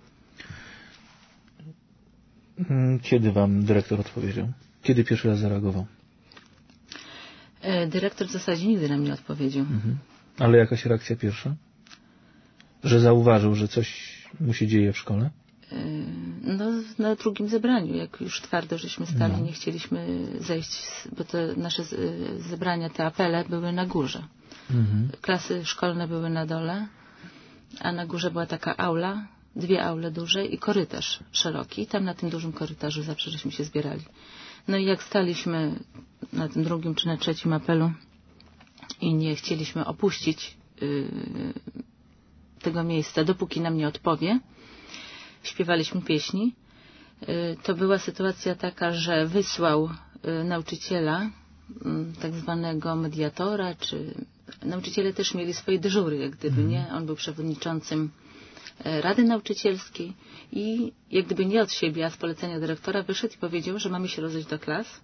Kiedy wam dyrektor odpowiedział? Kiedy pierwszy raz zareagował? Dyrektor w zasadzie nigdy nam nie odpowiedział. Mhm. Ale jakaś reakcja pierwsza? Że zauważył, że coś mu się dzieje w szkole? No, na drugim zebraniu, jak już twardo żeśmy stali, no. nie chcieliśmy zejść, bo te nasze zebrania, te apele były na górze. Mhm. Klasy szkolne były na dole, a na górze była taka aula, dwie aule duże i korytarz szeroki. Tam na tym dużym korytarzu zawsze żeśmy się zbierali. No i jak staliśmy na tym drugim czy na trzecim apelu i nie chcieliśmy opuścić yy, tego miejsca, dopóki nam nie odpowie, śpiewaliśmy pieśni, yy, to była sytuacja taka, że wysłał yy, nauczyciela, yy, tak zwanego mediatora, czy nauczyciele też mieli swoje dyżury, jak gdyby, nie? On był przewodniczącym Rady Nauczycielskiej i jak gdyby nie od siebie, a z polecenia dyrektora wyszedł i powiedział, że mamy się rozejść do klas,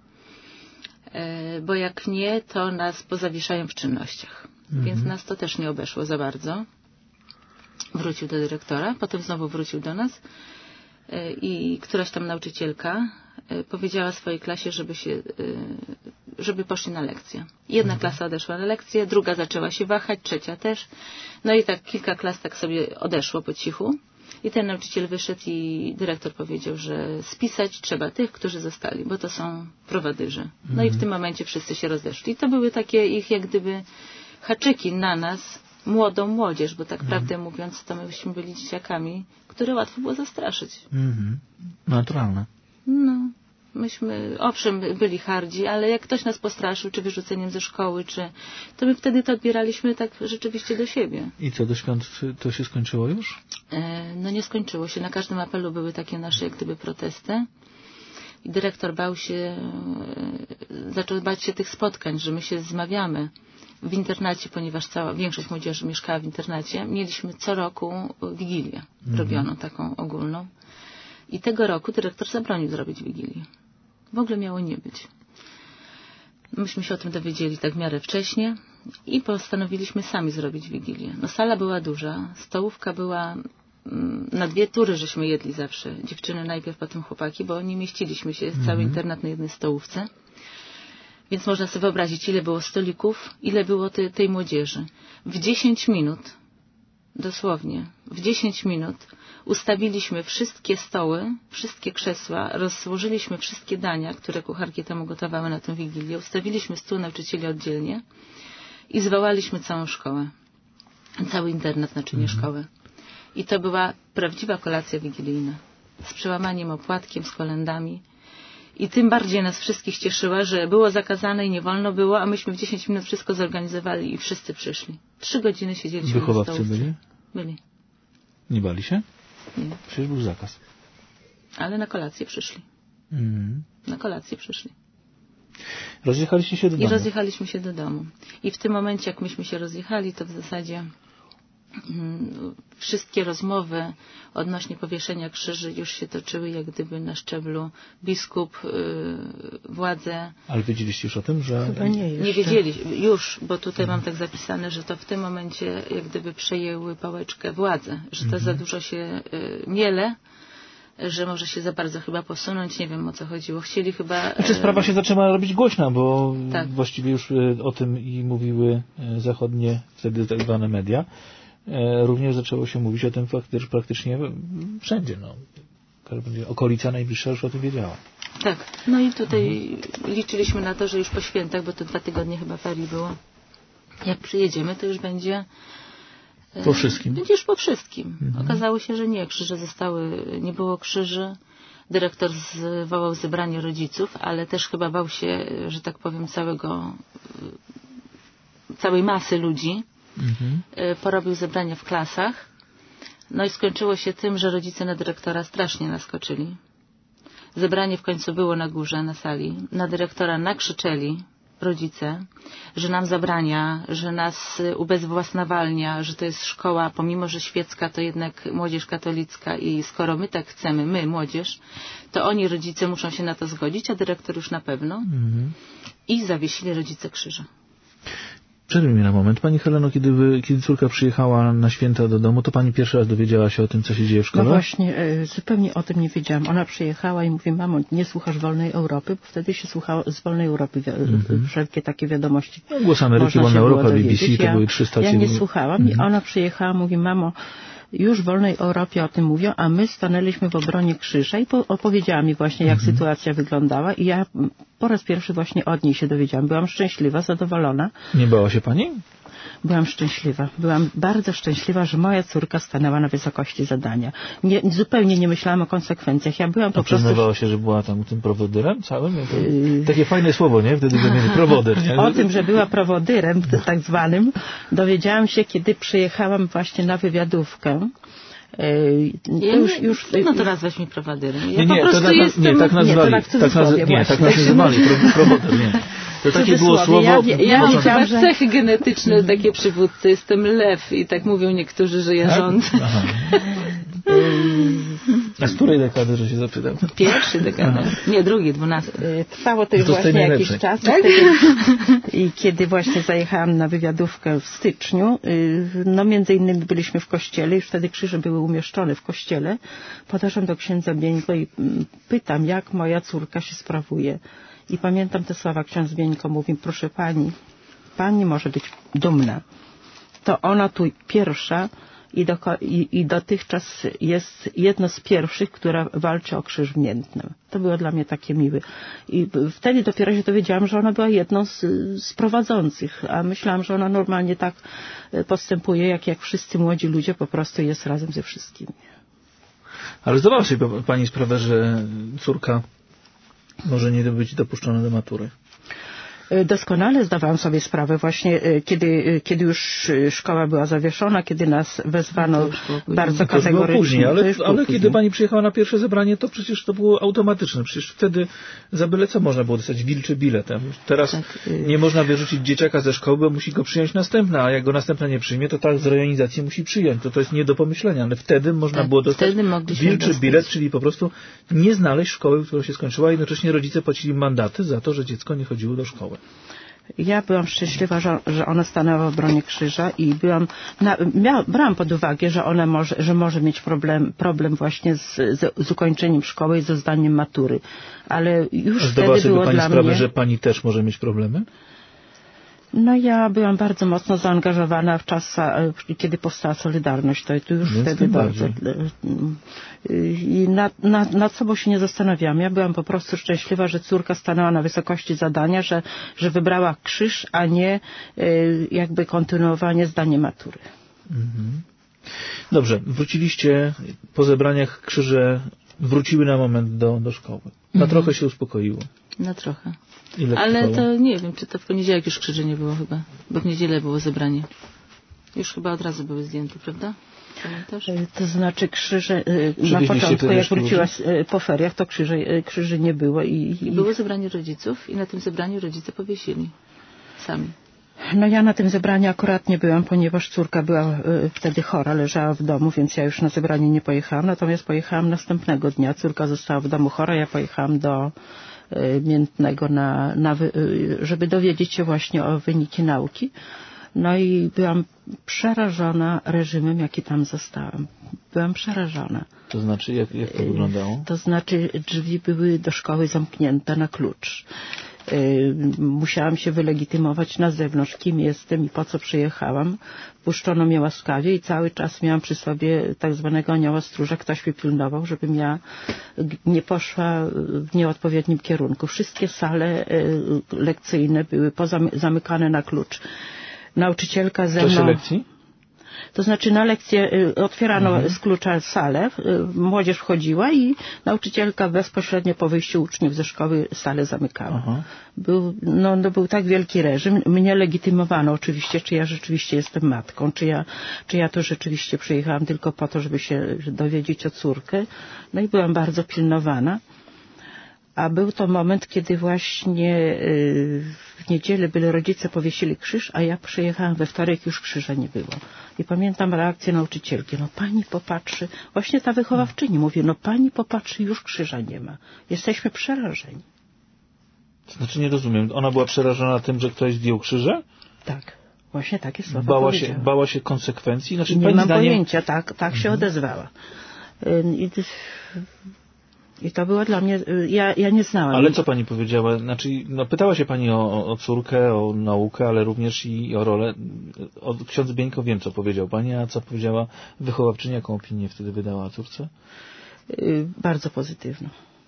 bo jak nie, to nas pozawieszają w czynnościach. Mhm. Więc nas to też nie obeszło za bardzo. Wrócił do dyrektora, potem znowu wrócił do nas i któraś tam nauczycielka powiedziała swojej klasie, żeby się, żeby poszli na lekcję. Jedna mhm. klasa odeszła na lekcję, druga zaczęła się wahać, trzecia też. No i tak kilka klas tak sobie odeszło po cichu. I ten nauczyciel wyszedł i dyrektor powiedział, że spisać trzeba tych, którzy zostali, bo to są prowadyże. No mhm. i w tym momencie wszyscy się rozeszli. I to były takie ich jak gdyby haczyki na nas, młodą młodzież, bo tak prawdę mówiąc, to myśmy byli dzieciakami, które łatwo było zastraszyć. Mhm. Naturalne. No, myśmy, owszem, byli hardzi, ale jak ktoś nas postraszył, czy wyrzuceniem ze szkoły, czy, to my wtedy to odbieraliśmy tak rzeczywiście do siebie. I co, do świąt to się skończyło już? E, no nie skończyło się. Na każdym apelu były takie nasze jak gdyby protesty. I dyrektor bał się, e, zaczął bać się tych spotkań, że my się zmawiamy w internacie, ponieważ cała większość młodzieży mieszkała w internacie. Mieliśmy co roku wigilię mhm. robioną, taką ogólną. I tego roku dyrektor zabronił zrobić wigilię. W ogóle miało nie być. Myśmy się o tym dowiedzieli tak w miarę wcześnie i postanowiliśmy sami zrobić wigilię. No sala była duża, stołówka była mm, na dwie tury, żeśmy jedli zawsze. Dziewczyny najpierw, potem chłopaki, bo nie mieściliśmy się, mhm. cały internat na jednej stołówce. Więc można sobie wyobrazić, ile było stolików, ile było te, tej młodzieży. W dziesięć minut, dosłownie, w dziesięć minut ustawiliśmy wszystkie stoły, wszystkie krzesła, rozłożyliśmy wszystkie dania, które kucharki tam ugotowały na tę wigilię, ustawiliśmy stół nauczycieli oddzielnie i zwołaliśmy całą szkołę. Cały internat, znaczy nie szkołę. I to była prawdziwa kolacja wigilijna. Z przełamaniem opłatkiem, z kolędami. I tym bardziej nas wszystkich cieszyła, że było zakazane i nie wolno było, a myśmy w dziesięć minut wszystko zorganizowali i wszyscy przyszli. Trzy godziny siedzieliśmy na stołówce. Wychowawcy byli? Byli. Nie bali się? Nie. Przecież był zakaz. Ale na kolację przyszli. Mm. Na kolację przyszli. Rozjechaliście się do domu? I rozjechaliśmy się do domu. I w tym momencie, jak myśmy się rozjechali, to w zasadzie mm, wszystkie rozmowy odnośnie powieszenia krzyży już się toczyły jak gdyby na szczeblu biskup, yy, władze. Ale wiedzieliście już o tym, że... Chyba nie jeszcze. Nie wiedzieli już, bo tutaj mam tak zapisane, że to w tym momencie jak gdyby przejęły pałeczkę władze, że to mhm. za dużo się yy, miele, że może się za bardzo chyba posunąć, nie wiem o co chodziło. Chcieli chyba... Znaczy sprawa się zaczęła robić głośna, bo tak. właściwie już o tym i mówiły zachodnie, wtedy tak zwane media. Również zaczęło się mówić o tym faktycznie, praktycznie wszędzie. No. Okolica najbliższa już o tym wiedziała. Tak. No i tutaj mhm. liczyliśmy na to, że już po świętach, bo to dwa tygodnie chyba ferii było. Jak przyjedziemy, to już będzie... Po wszystkim. Będzie już po wszystkim. Mhm. Okazało się, że nie. Krzyże zostały, nie było krzyży. Dyrektor zwołał zebranie rodziców, ale też chyba bał się, że tak powiem, całego, całej masy ludzi. Mhm. Porobił zebrania w klasach. No i skończyło się tym, że rodzice na dyrektora strasznie naskoczyli. Zebranie w końcu było na górze, na sali. Na dyrektora nakrzyczeli rodzice, że nam zabrania, że nas ubezwłasnawalnia, że to jest szkoła, pomimo że świecka, to jednak młodzież katolicka i skoro my tak chcemy, my, młodzież, to oni, rodzice, muszą się na to zgodzić, a dyrektor już na pewno. Mhm. I zawiesili rodzice krzyża. Przerwij mnie na moment. Pani Heleno, kiedy, wy, kiedy córka przyjechała na święta do domu, to pani pierwszy raz dowiedziała się o tym, co się dzieje w szkole? No właśnie, e, zupełnie o tym nie wiedziałam. Ona przyjechała i mówi, mamo, nie słuchasz Wolnej Europy? Bo wtedy się słuchało z Wolnej Europy wi- mm-hmm. wszelkie takie wiadomości. No, Głos Ameryki, Wolna Europa, B B C, to ja, były trzy stacje. Ja nie słuchałam mm-hmm. i ona przyjechała, mówi, mamo, już w Wolnej Europie o tym mówią, a my stanęliśmy w obronie krzyża i po, opowiedziała mi właśnie, jak mhm. sytuacja wyglądała i ja po raz pierwszy właśnie od niej się dowiedziałam. Byłam szczęśliwa, zadowolona. Nie bała się pani? Byłam szczęśliwa. Byłam bardzo szczęśliwa, że moja córka stanęła na wysokości zadania. Nie, zupełnie nie myślałam o konsekwencjach. Ja byłam po A prostu... przyznawała się, że była tam tym prowodyrem całym? To, yy... Takie fajne słowo, nie? Wtedy zamienił prowodyr, nie? O tym, że była prowodyrem tak zwanym, dowiedziałam się, kiedy przyjechałam właśnie na wywiadówkę. Ja już, już, no to nazwać mi prowodyrem. Ja nie, nie, po prostu to na, jestem... nie, tak nazwali. Nie, to tak, tak, naz... nie, tak nas nazywali, prowodyr, nie. To takie było słowo... Ja, ja, ja mam chyba że... cechy genetyczne, mm. takie przywódcy. Jestem lew i tak mówią niektórzy, że ja tak? rządzę. A z której dekady, że się zapytam? Pierwszy dekada. Nie, drugi, dwunasty. Trwało to już to właśnie jakiś czas. Tak? I kiedy właśnie zajechałam na wywiadówkę w styczniu, no między innymi byliśmy w kościele, już wtedy krzyże były umieszczone w kościele. Podeszłam do księdza Bieńko i pytam, jak moja córka się sprawuje. I pamiętam te słowa, ksiądz Bieńko mówi, proszę pani, pani może być dumna. To ona tu pierwsza i, do, i, i dotychczas jest jedno z pierwszych, która walczy o krzyż w Miętnem. To było dla mnie takie miłe. I wtedy dopiero się dowiedziałam, że ona była jedną z, z prowadzących, a myślałam, że ona normalnie tak postępuje, jak, jak wszyscy młodzi ludzie, po prostu jest razem ze wszystkimi. Ale zdawała sobie pani sprawę, że córka może nie być dopuszczona do matury? Doskonale zdawałam sobie sprawę właśnie, kiedy, kiedy już szkoła była zawieszona, kiedy nas wezwano bardzo kategorycznie. To już później, ale, ale później. Kiedy pani przyjechała na pierwsze zebranie, to przecież to było automatyczne. Przecież wtedy za byle co można było dostać wilczy bilet. Teraz tak, nie można wyrzucić dzieciaka ze szkoły, bo musi go przyjąć następna, a jak go następna nie przyjmie, to tak z rejonizacji musi przyjąć. To, to jest nie do pomyślenia, ale wtedy można tak, było dostać wilczy dostać. bilet, czyli po prostu nie znaleźć szkoły, która się skończyła, a jednocześnie rodzice płacili mandaty za to, że dziecko nie chodziło do szkoły. Ja byłam szczęśliwa, że, że ona stanęła w obronie krzyża i byłam, na, mia, brałam pod uwagę, że ona może, że może mieć problem, problem właśnie z, z, z ukończeniem szkoły i ze zdaniem matury. Ale już Zdawała wtedy sobie było pani dla sprawę, mnie... że pani też może mieć problemy? No ja byłam bardzo mocno zaangażowana w czas, kiedy powstała Solidarność. To, to już Więc wtedy bardzo... I nad, nad, nad sobą się nie zastanawiałam. Ja byłam po prostu szczęśliwa, że córka stanęła na wysokości zadania, że, że wybrała krzyż, a nie jakby kontynuowanie zdania matury. Mhm. Dobrze, wróciliście po zebraniach, krzyże wróciły na moment do, do szkoły. Na mhm. trochę się uspokoiło. Na trochę. Ile Ale trwało? to nie wiem, czy to w poniedziałek już krzyży nie było chyba, bo w niedzielę było zebranie. Już chyba od razu były zdjęte, prawda? Pamiętasz? To znaczy krzyże, na początku jak wróciłaś po feriach, to krzyży, krzyży nie było. I, I było zebranie rodziców i na tym zebraniu rodzice powiesili sami. No ja na tym zebraniu akurat nie byłam, ponieważ córka była wtedy chora, leżała w domu, więc ja już na zebranie nie pojechałam. Natomiast pojechałam następnego dnia. Córka została w domu chora, ja pojechałam do Miętnego, na, na, żeby dowiedzieć się właśnie o wyniki nauki. No i byłam przerażona reżimem, jaki tam zostałam. Byłam przerażona. To znaczy, jak, jak to wyglądało? To znaczy, drzwi były do szkoły zamknięte na klucz. Musiałam się wylegitymować na zewnątrz, kim jestem i po co przyjechałam. Puszczono mnie łaskawie i cały czas miałam przy sobie tak zwanego anioła stróża. Ktoś mnie pilnował, żebym ja nie poszła w nieodpowiednim kierunku. Wszystkie sale lekcyjne były zamykane na klucz. Nauczycielka ze mną... W czasie lekcji? To znaczy na lekcję otwierano mhm. z klucza salę, młodzież wchodziła i nauczycielka bezpośrednio po wyjściu uczniów ze szkoły salę zamykała. Aha. Był, no, no, był tak wielki reżim. Mnie legitymowano oczywiście, czy ja rzeczywiście jestem matką, czy ja, czy ja to rzeczywiście przyjechałam tylko po to, żeby się dowiedzieć o córkę. No i byłam bardzo pilnowana. A był to moment, kiedy właśnie w niedzielę byli rodzice powiesili krzyż, a ja przyjechałam we wtorek, już krzyża nie było. I pamiętam reakcję nauczycielki. No pani popatrzy, właśnie ta wychowawczyni mówi, no pani popatrzy, już krzyża nie ma. Jesteśmy przerażeni. To znaczy nie rozumiem. Ona była przerażona tym, że ktoś zdjął krzyże? Tak. Właśnie takie słowa bała się, bała się konsekwencji? Znaczy, nie pani mam zdaniem... pojęcia, tak, tak mhm. się odezwała. I... I to było dla mnie, ja, ja nie znałam. Ale co pani powiedziała? Znaczy, no, pytała się pani o, o córkę, o naukę, ale również i o rolę. O, ksiądz Bieńko wiem, co powiedział pani, a co powiedziała wychowawczyni, jaką opinię wtedy wydała o córce? Yy, bardzo pozytywną.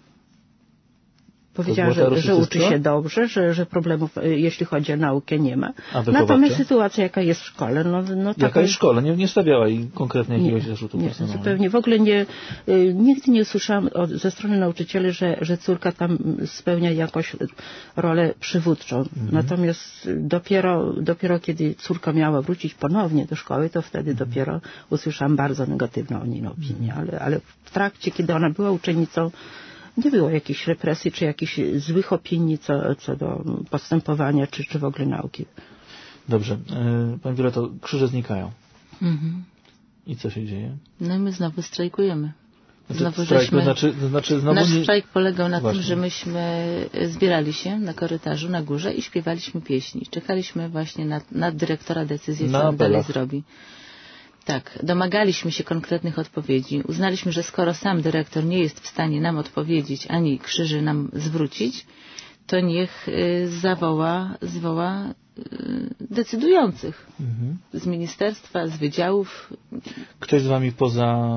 Powiedziała, że, że uczy się dobrze, że, że problemów, jeśli chodzi o naukę, nie ma. Natomiast sytuacja, jaka jest w szkole, no, no jaka taka... jest w szkole? Nie, nie stawiała jej konkretnie jakiegoś zarzutu nie, personalnego. Zupełnie. W ogóle nie, y, nigdy nie usłyszałam od, ze strony nauczycieli, że, że córka tam spełnia jakąś rolę przywódczą. Mhm. Natomiast dopiero, dopiero kiedy córka miała wrócić ponownie do szkoły, to wtedy mhm. dopiero usłyszałam bardzo negatywną o niej opinię. Ale, ale w trakcie, kiedy ona była uczennicą, nie było jakichś represji, czy jakichś złych opinii co, co do postępowania, czy, czy w ogóle nauki. Dobrze. Pani Violetto, krzyże znikają. Mhm. I co się dzieje? No i my znowu strajkujemy. Znowu strajk, żeśmy, to znaczy, to znaczy znowu nasz nie... strajk polegał na Właśnie. tym, że myśmy zbierali się na korytarzu, na górze i śpiewaliśmy pieśni. Czekaliśmy właśnie na, na dyrektora decyzję, co on dalej zrobi. Tak, domagaliśmy się konkretnych odpowiedzi. Uznaliśmy, że skoro sam dyrektor nie jest w stanie nam odpowiedzieć, ani krzyży nam zwrócić, to niech zawoła, zwoła decydujących mhm. z ministerstwa, z wydziałów. Ktoś z wami poza,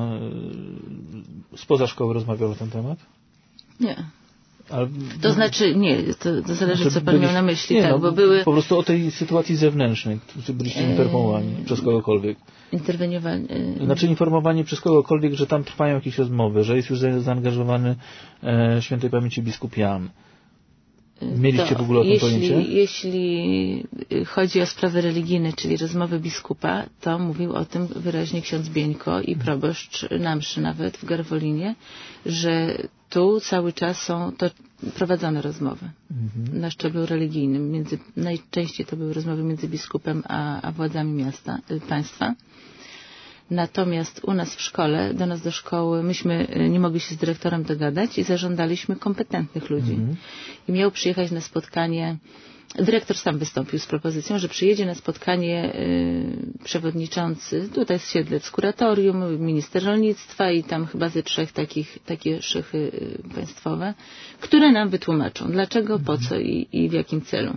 spoza szkoły rozmawiał na ten temat? Nie. Ale... To znaczy, nie, to, to zależy, znaczy, co pan byli... miał na myśli. Nie, tak, no, bo były... Po prostu o tej sytuacji zewnętrznej, czy byliście informowani eee... przez kogokolwiek. Interweniowani. Znaczy informowani przez kogokolwiek, że tam trwają jakieś rozmowy, że jest już zaangażowany e, świętej pamięci biskup Jan. Mieliście to, w ogóle o tym jeśli, pojęcie? Jeśli chodzi o sprawy religijne, czyli rozmowy biskupa, to mówił o tym wyraźnie ksiądz Bieńko i proboszcz na mszy nawet w Garwolinie, że tu cały czas są to prowadzone rozmowy mhm. na szczeblu religijnym. Między, najczęściej to były rozmowy między biskupem a, a władzami miasta, państwa. Natomiast u nas w szkole, do nas do szkoły, myśmy nie mogli się z dyrektorem dogadać i zażądaliśmy kompetentnych ludzi. Mm. I miał przyjechać na spotkanie, dyrektor sam wystąpił z propozycją, że przyjedzie na spotkanie y, przewodniczący, tutaj z Siedlec, kuratorium, minister rolnictwa i tam chyba ze trzech takich, takie szychy y, państwowe, które nam wytłumaczą, dlaczego, mm. po co i, i w jakim celu.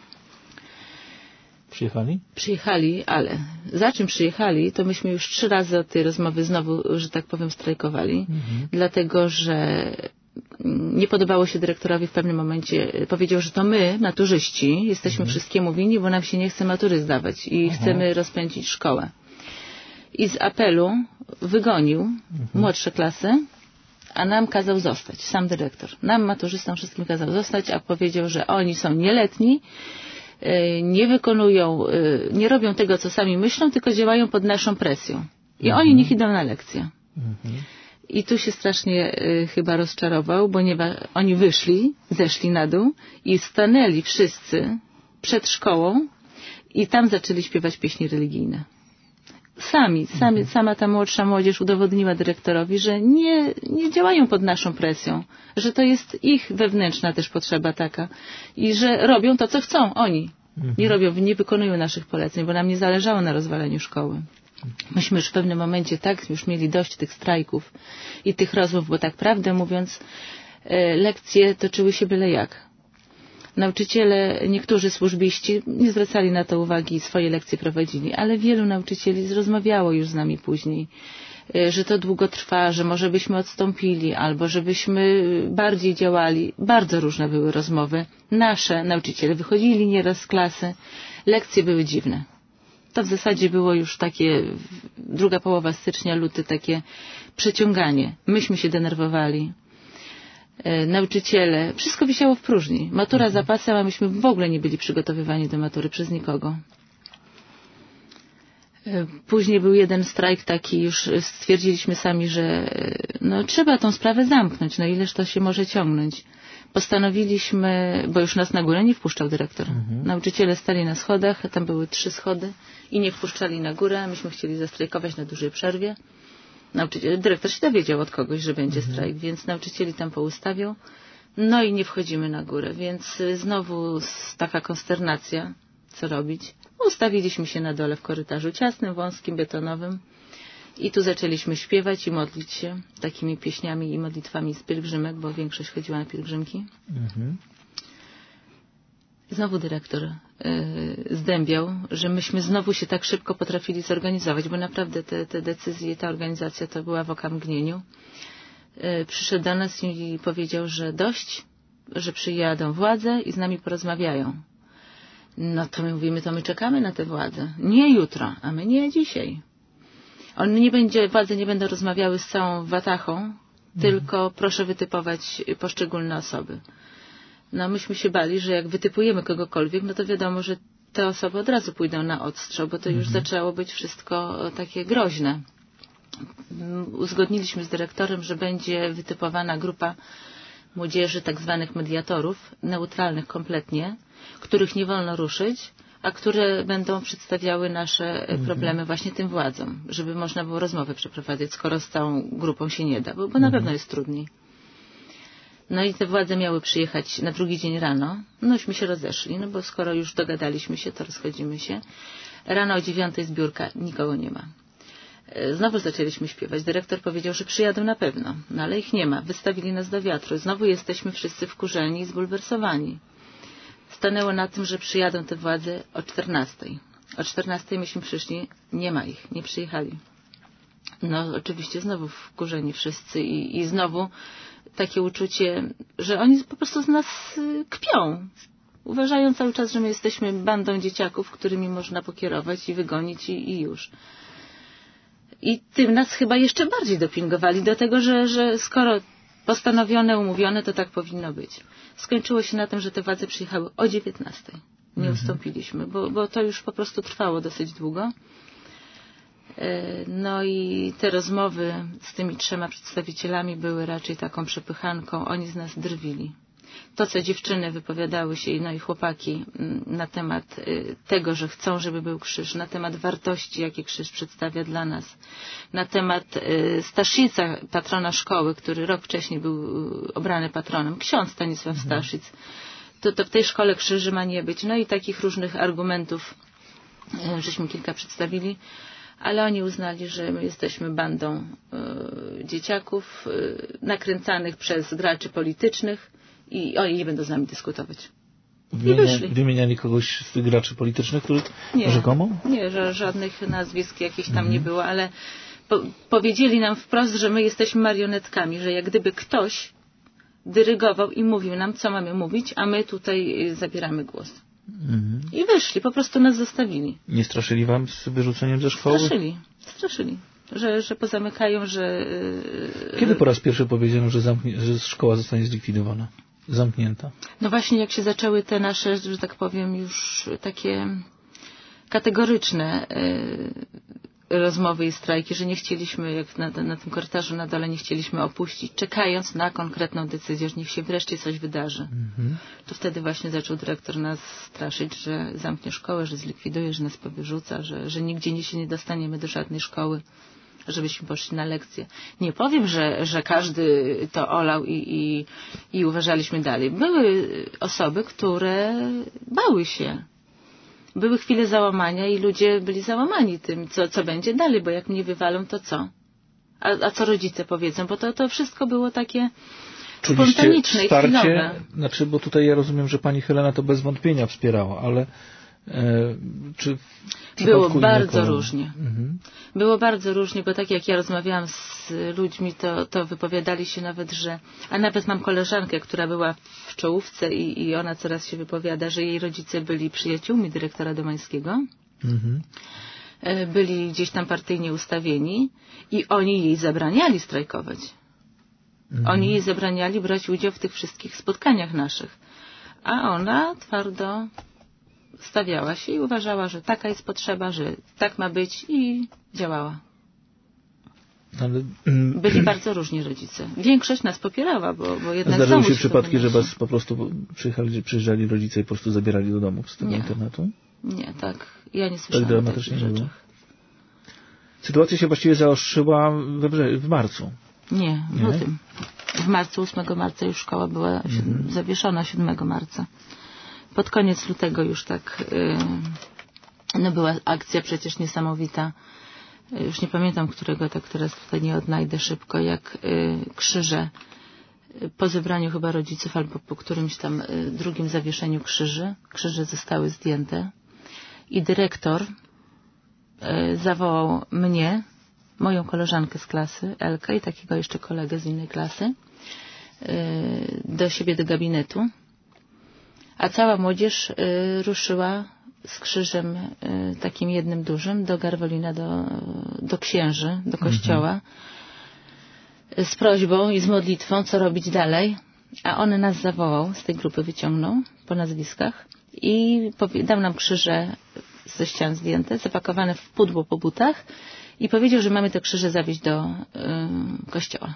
Przyjechali? Przyjechali, ale za czym przyjechali, to myśmy już trzy razy od tej rozmowy znowu, że tak powiem, strajkowali, mhm. dlatego, że nie podobało się dyrektorowi w pewnym momencie, powiedział, że to my, maturzyści, jesteśmy mhm. wszystkiemu winni, bo nam się nie chce matury zdawać i Aha. chcemy rozpędzić szkołę. I z apelu wygonił mhm. młodsze klasy, a nam kazał zostać, sam dyrektor. Nam, maturzystom, wszystkim kazał zostać, a powiedział, że oni są nieletni, nie wykonują, nie robią tego, co sami myślą, tylko działają pod naszą presją. I mhm. oni niech idą na lekcję. Mhm. I tu się strasznie y, chyba rozczarował, ponieważ oni wyszli, zeszli na dół i stanęli wszyscy przed szkołą i tam zaczęli śpiewać pieśni religijne. Sami, sami mhm. sama ta młodsza młodzież udowodniła dyrektorowi, że nie, nie działają pod naszą presją, że to jest ich wewnętrzna też potrzeba taka i że robią to, co chcą oni. Mhm. Nie robią, nie wykonują naszych poleceń, bo nam nie zależało na rozwaleniu szkoły. Myśmy już w pewnym momencie tak już mieli dość tych strajków i tych rozmów, bo tak prawdę mówiąc e, lekcje toczyły się byle jak. Nauczyciele, niektórzy służbiści nie zwracali na to uwagi i swoje lekcje prowadzili, ale wielu nauczycieli rozmawiało już z nami później, że to długo trwa, że może byśmy odstąpili albo żebyśmy bardziej działali. Bardzo różne były rozmowy. Nasze nauczyciele wychodzili nieraz z klasy. Lekcje były dziwne. To w zasadzie było już takie, druga połowa stycznia, luty, takie przeciąganie. Myśmy się denerwowali. Nauczyciele, wszystko wisiało w próżni. Matura za pasem, a myśmy w ogóle nie byli przygotowywani do matury przez nikogo. Później był jeden strajk taki, już stwierdziliśmy sami, że no, trzeba tą sprawę zamknąć, no ileż to się może ciągnąć. Postanowiliśmy, bo już nas na górę nie wpuszczał dyrektor. Mhm. Nauczyciele stali na schodach, tam były trzy schody i nie wpuszczali na górę, myśmy chcieli zastrajkować na dużej przerwie. Nauczyciel, dyrektor się dowiedział od kogoś, że będzie mhm. strajk, więc nauczycieli tam poustawiał. No i nie wchodzimy na górę, więc znowu taka konsternacja, co robić. Ustawiliśmy się na dole w korytarzu ciasnym, wąskim, betonowym i tu zaczęliśmy śpiewać i modlić się takimi pieśniami i modlitwami z pielgrzymek, bo większość chodziła na pielgrzymki. Mhm. Znowu dyrektor y, zdębiał, że myśmy znowu się tak szybko potrafili zorganizować, bo naprawdę te, te decyzje, ta organizacja to była w okamgnieniu. Y, przyszedł do nas i powiedział, że dość, że przyjadą władze i z nami porozmawiają. No to my mówimy, to my czekamy na te władze. Nie jutro, a my nie dzisiaj. On nie będzie, władze nie będą rozmawiały z całą watachą, mhm. tylko proszę wytypować poszczególne osoby. No myśmy się bali, że jak wytypujemy kogokolwiek, no to wiadomo, że te osoby od razu pójdą na odstrzał, bo to mhm. już zaczęło być wszystko takie groźne. Uzgodniliśmy z dyrektorem, że będzie wytypowana grupa młodzieży, tak zwanych mediatorów, neutralnych kompletnie, których nie wolno ruszyć, a które będą przedstawiały nasze mhm. problemy właśnie tym władzom, żeby można było rozmowę przeprowadzać, skoro z całą grupą się nie da, bo, bo mhm. na pewno jest trudniej. No i te władze miały przyjechać na drugi dzień rano. Nośmy się rozeszli, no bo skoro już dogadaliśmy się, to rozchodzimy się. Rano o dziewiątej zbiórka, nikogo nie ma. Znowu zaczęliśmy śpiewać. Dyrektor powiedział, że przyjadą na pewno, no ale ich nie ma. Wystawili nas do wiatru. Znowu jesteśmy wszyscy wkurzeni i zbulwersowani. Stanęło na tym, że przyjadą te władze o czternastej. O czternastej myśmy przyszli, nie ma ich, nie przyjechali. No oczywiście znowu wkurzeni wszyscy i, i znowu takie uczucie, że oni po prostu z nas kpią. Uważają cały czas, że my jesteśmy bandą dzieciaków, którymi można pokierować i wygonić i, i już. I tym nas chyba jeszcze bardziej dopingowali do tego, że, że skoro postanowione, umówione, to tak powinno być. Skończyło się na tym, że te władze przyjechały o dziewiętnastej. Nie mhm. ustąpiliśmy, bo, bo to już po prostu trwało dosyć długo. No i te rozmowy z tymi trzema przedstawicielami były raczej taką przepychanką. Oni z nas drwili. To, co dziewczyny wypowiadały się, no i chłopaki, na temat tego, że chcą, żeby był krzyż, na temat wartości, jakie krzyż przedstawia dla nas, na temat Staszica, patrona szkoły, który rok wcześniej był obrany patronem, ksiądz Stanisław mhm. Staszic, to, to w tej szkole krzyży ma nie być. No i takich różnych argumentów żeśmy kilka przedstawili, ale oni uznali, że my jesteśmy bandą y, dzieciaków y, nakręcanych przez graczy politycznych i oni nie będą z nami dyskutować. Wymienia, I wyszli. Wymieniali kogoś z tych graczy politycznych, których nie, rzekomo? Nie, że żadnych nazwisk jakichś tam mhm. nie było, ale po, powiedzieli nam wprost, że my jesteśmy marionetkami, że jak gdyby ktoś dyrygował i mówił nam, co mamy mówić, a my tutaj zabieramy głos. Mhm. I wyszli, po prostu nas zostawili. Nie straszyli wam z wyrzuceniem ze szkoły? Straszyli, straszyli. Że, że pozamykają, że... Kiedy po raz pierwszy powiedziano, że, zamknie, że szkoła zostanie zlikwidowana? Zamknięta? No właśnie jak się zaczęły te nasze, że tak powiem, już takie kategoryczne y, rozmowy i strajki, że nie chcieliśmy, jak na, na tym korytarzu na dole nie chcieliśmy opuścić, czekając na konkretną decyzję, że niech się wreszcie coś wydarzy. Mhm. To wtedy właśnie zaczął dyrektor nas straszyć, że zamknie szkołę, że zlikwiduje, że nas powyrzuca, że, że nigdzie nie się nie dostaniemy do żadnej szkoły, żebyśmy poszli na lekcje. Nie powiem, że, że każdy to olał i, i, i uważaliśmy dalej. Były osoby, które bały się. Były chwile załamania i ludzie byli załamani tym, co, co będzie dalej, bo jak mnie wywalą, to co? A, a co rodzice powiedzą? Bo to, to wszystko było takie spontaniczne i chwilowe. Znaczy, bo tutaj ja rozumiem, że pani Helena to bez wątpienia wspierała, ale e, czy było bardzo różnie. Mhm. Było bardzo różnie, bo tak jak ja rozmawiałam z ludźmi, to, to wypowiadali się nawet, że... A nawet mam koleżankę, która była w czołówce i, i ona coraz się wypowiada, że jej rodzice byli przyjaciółmi dyrektora Domańskiego. Mhm. Byli gdzieś tam partyjnie ustawieni i oni jej zabraniali strajkować. Mhm. Oni jej zabraniali brać udział w tych wszystkich spotkaniach naszych. A ona twardo stawiała się i uważała, że taka jest potrzeba, że tak ma być i działała. Ale... Byli bardzo różni rodzice. Większość nas popierała, bo, bo jednak zdarzyły się przypadki, że was po prostu przyjechali, przyjeżdżali rodzice i po prostu zabierali do domów z tego nie. internatu? Nie, tak. Ja nie słyszałam tak o takich rzeczach. Sytuacja się właściwie zaostrzyła we wrze- w marcu. Nie, w nie? lutym. W marcu, ósmego marca już szkoła była mhm. zawieszona, siódmego marca. Pod koniec lutego już tak yy, no była akcja przecież niesamowita. Już nie pamiętam, którego tak teraz tutaj nie odnajdę szybko, jak yy, krzyże po zebraniu chyba rodziców albo po którymś tam yy, drugim zawieszeniu krzyży. Krzyże zostały zdjęte i dyrektor yy, zawołał mnie, moją koleżankę z klasy, Elkę i takiego jeszcze kolegę z innej klasy yy, do siebie do gabinetu. A cała młodzież y, ruszyła z krzyżem y, takim jednym dużym do Garwolina, do, do księży, do kościoła mhm. z prośbą i z modlitwą, co robić dalej. A on nas zawołał, z tej grupy wyciągnął po nazwiskach i dał nam krzyże ze ścian zdjęte, zapakowane w pudło po butach i powiedział, że mamy te krzyże zawieźć do y, kościoła.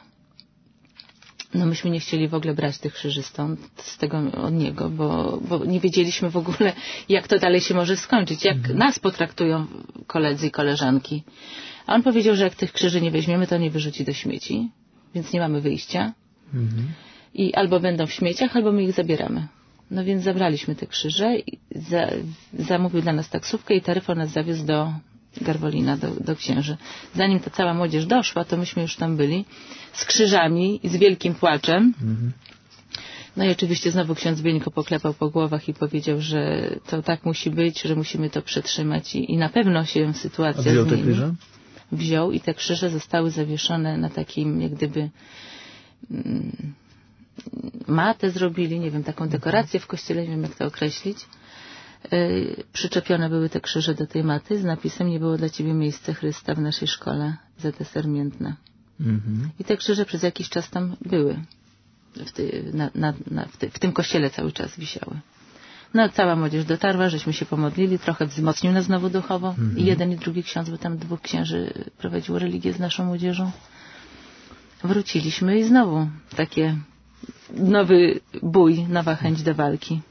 No myśmy nie chcieli w ogóle brać tych krzyży stąd, z tego od niego, bo, bo nie wiedzieliśmy w ogóle, jak to dalej się może skończyć, jak mhm. nas potraktują koledzy i koleżanki. A on powiedział, że jak tych krzyży nie weźmiemy, to nie wyrzuci do śmieci, więc nie mamy wyjścia. Mhm. I albo będą w śmieciach, albo my ich zabieramy. No więc zabraliśmy te krzyże, i za, zamówił dla nas taksówkę i taryfą nas zawiózł do Garwolina do, do księży. Zanim ta cała młodzież doszła, to myśmy już tam byli z krzyżami i z wielkim płaczem. Mhm. No i oczywiście znowu ksiądz Bieńko poklepał po głowach i powiedział, że to tak musi być, że musimy to przetrzymać i, i na pewno się sytuacja zmieni. A wziął te krzyże? Wziął i te krzyże zostały zawieszone na takim jak gdyby mm, matę zrobili, nie wiem, taką dekorację w kościele, nie wiem jak to określić. Yy, przyczepione były te krzyże do tej maty z napisem: nie było dla Ciebie miejsca Chrysta w naszej szkole Z T Sarmiętna. Mhm. I te krzyże przez jakiś czas tam były. W, ty, na, na, na, w, ty, w tym kościele cały czas wisiały. No cała młodzież dotarła, żeśmy się pomodlili, trochę wzmocnił nas znowu duchowo. Mhm. I jeden i drugi ksiądz, bo tam dwóch księży prowadziło religię z naszą młodzieżą. Wróciliśmy i znowu takie nowy bój, nowa chęć do walki.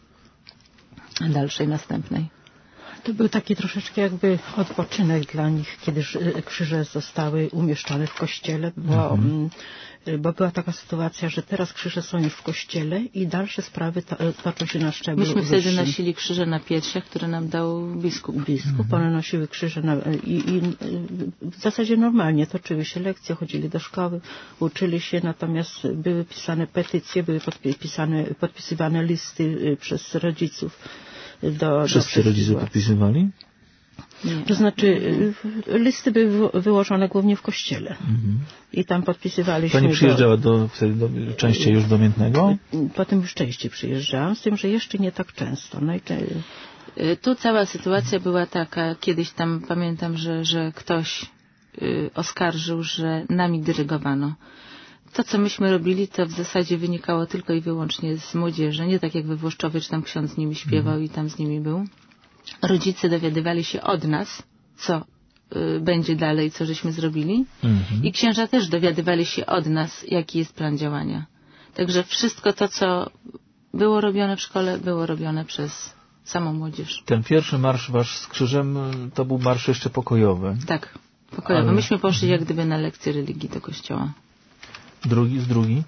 Dalszej, następnej. To był taki troszeczkę jakby odpoczynek dla nich, kiedy krzyże zostały umieszczone w kościele, bo, mhm. bo była taka sytuacja, że teraz krzyże są już w kościele i dalsze sprawy to, toczą się na szczeblu Myśmy wyższym. wtedy nosili krzyże na piersiach, które nam dał biskup. Biskup, mhm. one nosiły krzyże na, i, i w zasadzie normalnie toczyły się lekcje, chodzili do szkoły, uczyli się, natomiast były pisane petycje, były podpisane, podpisywane listy przez rodziców. Do, Wszyscy do rodzice podpisywali? Nie. To znaczy listy były wyłożone głównie w kościele. Mhm. I tam podpisywaliśmy... Pani przyjeżdżała do, wtedy do, częściej już do Miętnego? Potem już częściej przyjeżdżałam, z tym, że jeszcze nie tak często. Najczęściej. Tu cała sytuacja była taka, kiedyś tam pamiętam, że, że ktoś y, oskarżył, że nami dyrygowano. To, co myśmy robili, to w zasadzie wynikało tylko i wyłącznie z młodzieży. Nie tak jak we Włoszczowie, czy tam ksiądz z nimi śpiewał mm. i tam z nimi był. Rodzice dowiadywali się od nas, co y, będzie dalej, co żeśmy zrobili. Mm-hmm. I księża też dowiadywali się od nas, jaki jest plan działania. Także wszystko to, co było robione w szkole, było robione przez samą młodzież. Ten pierwszy marsz wasz z krzyżem, to był marsz jeszcze pokojowy. Tak, pokojowy. Ale... Myśmy poszli jak gdyby na lekcję religii do kościoła. Drugi, z drugi?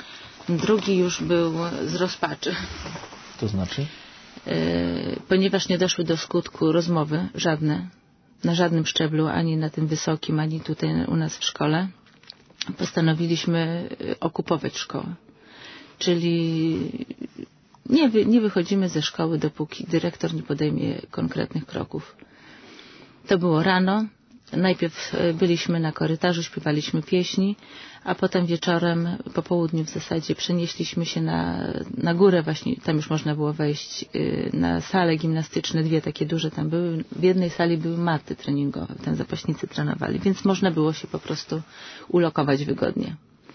Drugi już był z rozpaczy. To znaczy? Yy, ponieważ nie doszły do skutku rozmowy żadne, na żadnym szczeblu, ani na tym wysokim, ani tutaj u nas w szkole, postanowiliśmy okupować szkołę. Czyli nie, wy, nie wychodzimy ze szkoły, dopóki dyrektor nie podejmie konkretnych kroków. To było rano. Najpierw byliśmy na korytarzu, śpiewaliśmy pieśni, a potem wieczorem, po południu w zasadzie przenieśliśmy się na, na górę właśnie, tam już można było wejść, na sale gimnastyczne, dwie takie duże tam były. W jednej sali były maty treningowe, tam zapaśnicy trenowali, więc można było się po prostu ulokować wygodnie.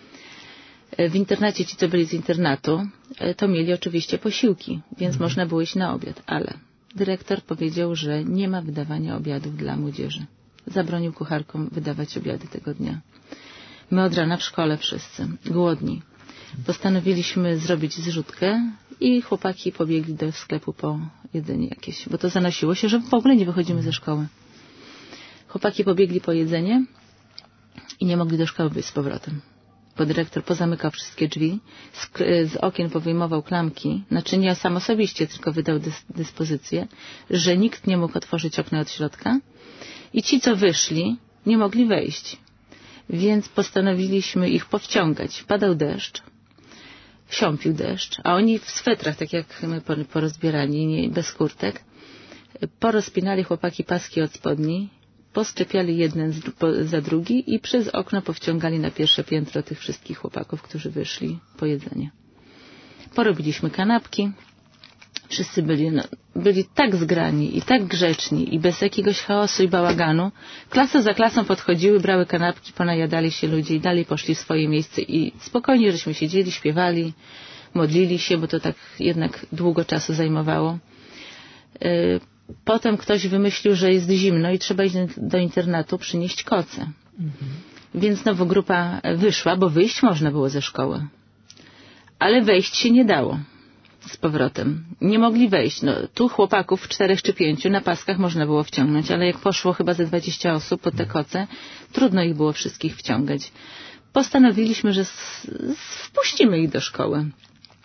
W internacie ci, co byli z internatu, to mieli oczywiście posiłki, więc mhm. można było iść na obiad, ale dyrektor powiedział, że nie ma wydawania obiadów dla młodzieży. Zabronił kucharkom wydawać obiady tego dnia. My od rana w szkole wszyscy, głodni. Postanowiliśmy zrobić zrzutkę i chłopaki pobiegli do sklepu po jedzenie jakieś, bo to zanosiło się, że w ogóle nie wychodzimy ze szkoły. Chłopaki pobiegli po jedzenie i nie mogli do szkoły wyjść z powrotem. Bo dyrektor pozamykał wszystkie drzwi, z, z okien powyjmował klamki, znaczy nie sam osobiście, tylko wydał dys, dyspozycję, że nikt nie mógł otworzyć okna od środka i ci, co wyszli, nie mogli wejść. Więc postanowiliśmy ich powciągać. Padał deszcz, siąpił deszcz, a oni w swetrach, tak jak my porozbierani, nie, bez kurtek, porozpinali chłopaki paski od spodni, poszczepiali jeden za drugi i przez okno powciągali na pierwsze piętro tych wszystkich chłopaków, którzy wyszli po jedzenie. Porobiliśmy kanapki. Wszyscy byli, no, byli tak zgrani i tak grzeczni i bez jakiegoś chaosu i bałaganu. Klasa za klasą podchodziły, brały kanapki, ponajadali się ludzie i dalej poszli w swoje miejsce i spokojnie żeśmy siedzieli, śpiewali, modlili się, bo to tak jednak długo czasu zajmowało. Yy, Potem ktoś wymyślił, że jest zimno i trzeba iść do internatu przynieść koce. Mhm. Więc znowu grupa wyszła, bo wyjść można było ze szkoły. Ale wejść się nie dało z powrotem. Nie mogli wejść. No, tu chłopaków czterech czy pięciu na paskach można było wciągnąć, ale jak poszło chyba ze dwadzieścia osób po te koce, trudno ich było wszystkich wciągać. Postanowiliśmy, że wpuścimy ich do szkoły.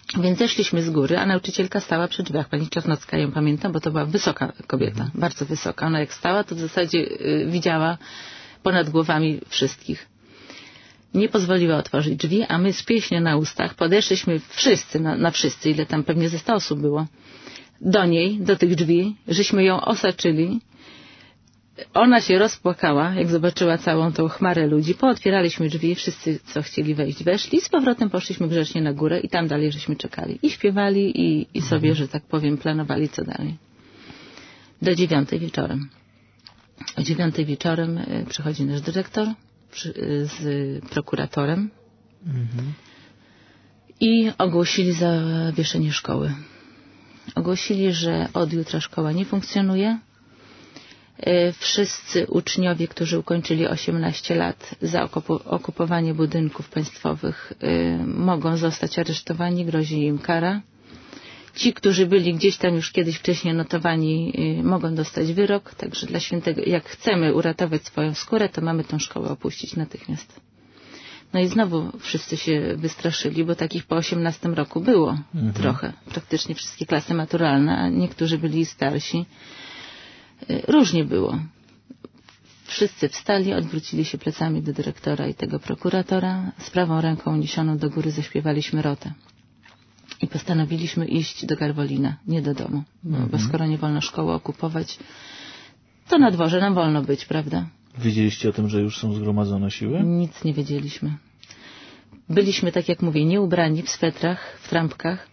Więc zeszliśmy z góry, a nauczycielka stała przy drzwiach. Pani Czarnocka, ją pamiętam, bo to była wysoka kobieta, mhm. bardzo wysoka. Ona jak stała, to w zasadzie y, widziała ponad głowami wszystkich. Nie pozwoliła otworzyć drzwi, a my z pieśnią na ustach podeszliśmy wszyscy, na, na wszyscy, ile tam pewnie ze sto osób było, do niej, do tych drzwi, żeśmy ją osaczyli. Ona się rozpłakała, jak zobaczyła całą tą chmarę ludzi. Pootwieraliśmy drzwi, wszyscy, co chcieli wejść, weszli i z powrotem poszliśmy grzecznie na górę i tam dalej żeśmy czekali. I śpiewali i, i sobie, że tak powiem, planowali, co dalej. Do dziewiątej wieczorem. O dziewiątej wieczorem przychodzi nasz dyrektor przy, z prokuratorem mhm. i ogłosili zawieszenie szkoły. Ogłosili, że od jutra szkoła nie funkcjonuje. Wszyscy uczniowie, którzy ukończyli osiemnaście lat za okupowanie budynków państwowych, mogą zostać aresztowani, grozi im kara. Ci, którzy byli gdzieś tam już kiedyś wcześniej notowani, mogą dostać wyrok. Także dla świętego, jak chcemy uratować swoją skórę, to mamy tę szkołę opuścić natychmiast. No i znowu wszyscy się wystraszyli, bo takich po osiemnastym roku było mhm. trochę. Praktycznie wszystkie klasy maturalne, a niektórzy byli starsi. Różnie było. Wszyscy wstali, odwrócili się plecami do dyrektora i tego prokuratora. Z prawą ręką uniesioną do góry zaśpiewaliśmy rotę. I postanowiliśmy iść do Garwolina, nie do domu. Bo, mhm. bo skoro nie wolno szkoły okupować, to na dworze nam wolno być, prawda? Wiedzieliście o tym, że już są zgromadzone siły? Nic nie wiedzieliśmy. Byliśmy, tak jak mówię, nieubrani w swetrach, w trampkach.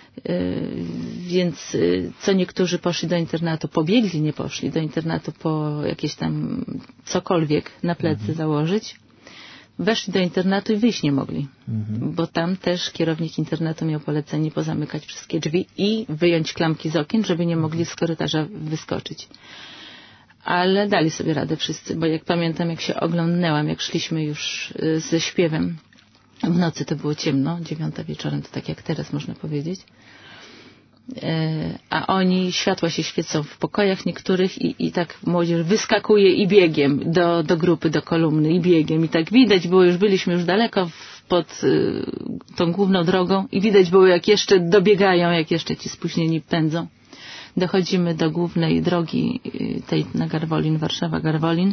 Więc co niektórzy poszli do internatu, pobiegli, nie poszli do internatu po jakieś tam cokolwiek na plecy mhm. założyć, weszli do internatu i wyjść nie mogli, mhm. bo tam też kierownik internatu miał polecenie pozamykać wszystkie drzwi i wyjąć klamki z okien, żeby nie mogli z korytarza wyskoczyć. Ale dali sobie radę wszyscy, bo jak pamiętam, jak się oglądnęłam, jak szliśmy już ze śpiewem, w nocy to było ciemno, dziewiąta wieczorem, to tak jak teraz można powiedzieć. A oni, światła się świecą w pokojach niektórych i, i tak młodzież wyskakuje i biegiem do, do grupy, do kolumny i biegiem. I tak widać było, już byliśmy już daleko w, pod y, tą główną drogą i widać było, jak jeszcze dobiegają, jak jeszcze ci spóźnieni pędzą. Dochodzimy do głównej drogi y, tej na Garwolin, Warszawa-Garwolin.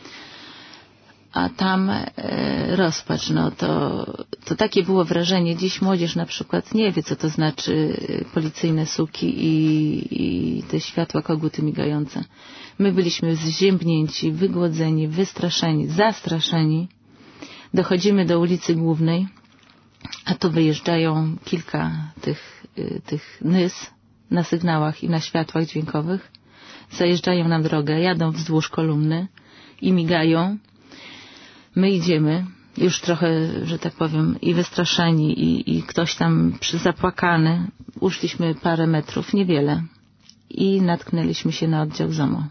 A tam e, rozpacz, no to, to takie było wrażenie. Dziś młodzież na przykład nie wie, co to znaczy policyjne suki i, i te światła koguty migające. My byliśmy zziębnięci, wygłodzeni, wystraszeni, zastraszeni. Dochodzimy do ulicy Głównej, a tu wyjeżdżają kilka tych, tych nys na sygnałach i na światłach dźwiękowych. Zajeżdżają na drogę, jadą wzdłuż kolumny i migają. My idziemy, już trochę, że tak powiem, i wystraszeni, i, i ktoś tam zapłakany. Uszliśmy parę metrów, niewiele. I natknęliśmy się na oddział ZOMO.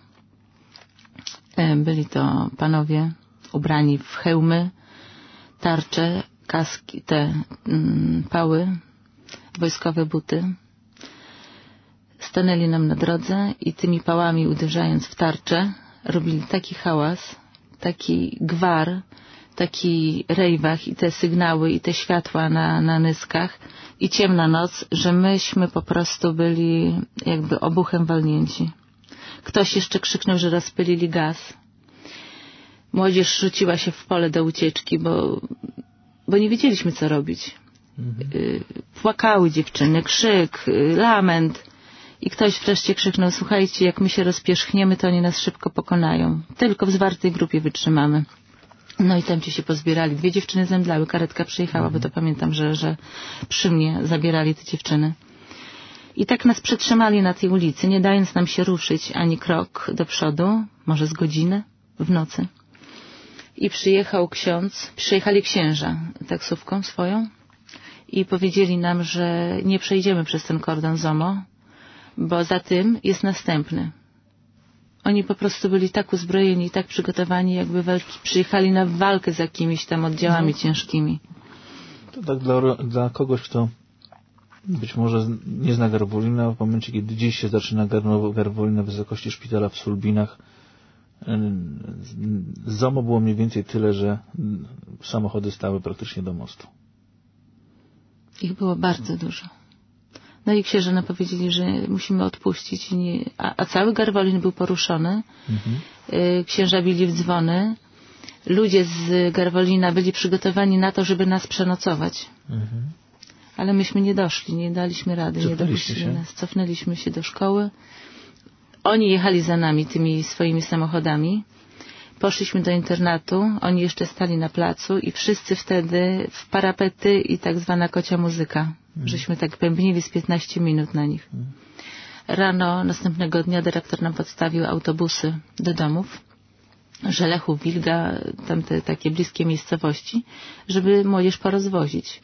Byli to panowie ubrani w hełmy, tarcze, kaski, te mm, pały, wojskowe buty. Stanęli nam na drodze i tymi pałami uderzając w tarczę robili taki hałas, taki gwar, taki rejwach i te sygnały i te światła na, na nyskach i ciemna noc, że myśmy po prostu byli jakby obuchem walnięci. Ktoś jeszcze krzyknął, że rozpylili gaz. Młodzież rzuciła się w pole do ucieczki, bo, bo nie wiedzieliśmy, co robić. Mhm. Płakały dziewczyny, krzyk, lament. I ktoś wreszcie krzyknął, słuchajcie, jak my się rozpierzchniemy, to oni nas szybko pokonają. Tylko w zwartej grupie wytrzymamy. No i tam ci się pozbierali. Dwie dziewczyny zemdlały, karetka przyjechała, mhm. bo to pamiętam, że, że przy mnie zabierali te dziewczyny. I tak nas przetrzymali na tej ulicy, nie dając nam się ruszyć ani krok do przodu, może z godzinę w nocy. I przyjechał ksiądz, przyjechali księża taksówką swoją i powiedzieli nam, że nie przejdziemy przez ten kordon ZOMO, bo za tym jest następny. Oni po prostu byli tak uzbrojeni, tak przygotowani, jakby walki, przyjechali na walkę z jakimiś tam oddziałami no. ciężkimi. To tak dla, dla kogoś, kto być może nie zna Garwolina, w momencie, kiedy dziś się zaczyna Garwolin na wysokości szpitala w Sulbinach, ZOMO było mniej więcej tyle, że samochody stały praktycznie do mostu. Ich było bardzo dużo. No i księża nam powiedzieli, że musimy odpuścić. I nie, a, a cały Garwolin był poruszony. Mhm. Księża bili w dzwony. Ludzie z Garwolina byli przygotowani na to, żeby nas przenocować. Mhm. Ale myśmy nie doszli, nie daliśmy rady, nie dopuścili się. nas. Cofnęliśmy się do szkoły. Oni jechali za nami tymi swoimi samochodami. Poszliśmy do internatu, oni jeszcze stali na placu i wszyscy wtedy w parapety i tak zwana kocia muzyka. Mhm. Żeśmy tak pębnili z piętnaście minut na nich. Mhm. Rano następnego dnia dyrektor nam podstawił autobusy do domów. Żelechów, Wilga, tamte takie bliskie miejscowości, żeby młodzież porozwozić.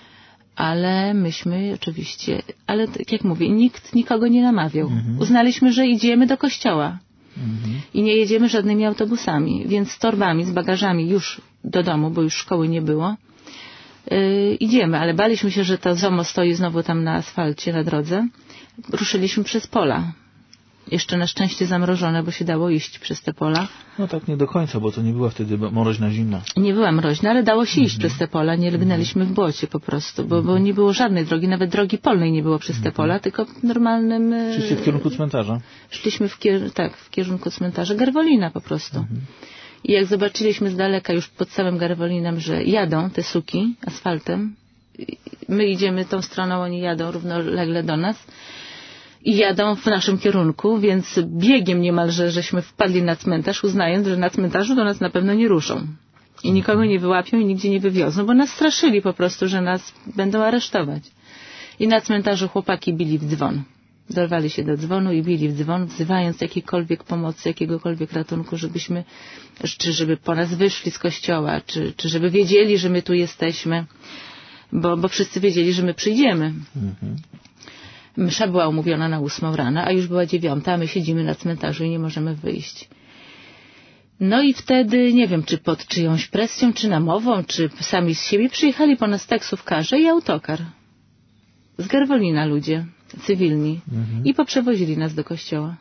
Ale myśmy oczywiście, ale tak jak mówię, nikt nikogo nie namawiał. Mhm. Uznaliśmy, że idziemy do kościoła. Mhm. I nie jedziemy żadnymi autobusami, więc z torbami, z bagażami już do domu, bo już szkoły nie było, yy, idziemy, ale baliśmy się, że to ZOMO stoi znowu tam na asfalcie, na drodze. Ruszyliśmy przez pola. Jeszcze na szczęście zamrożone, bo się dało iść przez te pola. No tak nie do końca, bo to nie była wtedy mroźna zima. Nie była mroźna, ale dało się iść mm-hmm. przez te pola. Nie lgnęliśmy w błocie po prostu, bo, mm-hmm. bo nie było żadnej drogi, nawet drogi polnej nie było przez te pola, mm-hmm. tylko normalnym... Szliście w kierunku cmentarza? Szliśmy w, kier... tak, w kierunku cmentarza Garwolina po prostu. Mm-hmm. I jak zobaczyliśmy z daleka już pod samym Garwolinem, że jadą te suki asfaltem, my idziemy tą stroną, oni jadą równolegle do nas, i jadą w naszym kierunku, więc biegiem niemalże żeśmy wpadli na cmentarz, uznając, że na cmentarzu do nas na pewno nie ruszą. I nikogo nie wyłapią i nigdzie nie wywiozą, bo nas straszyli po prostu, że nas będą aresztować. I na cmentarzu chłopaki bili w dzwon. Dorwali się do dzwonu i bili w dzwon, wzywając jakiejkolwiek pomocy, jakiegokolwiek ratunku, żebyśmy, czy żeby po nas wyszli z kościoła, czy, czy żeby wiedzieli, że my tu jesteśmy, bo, bo wszyscy wiedzieli, że my przyjdziemy. Mhm. Msza była umówiona na ósmą rano, a już była dziewiąta, a my siedzimy na cmentarzu i nie możemy wyjść. No i wtedy, nie wiem, czy pod czyjąś presją, czy namową, czy sami z siebie przyjechali po nas taksówkarze i autokar. Z Garwolina ludzie, cywilni. Mhm. I poprzewozili nas do kościoła.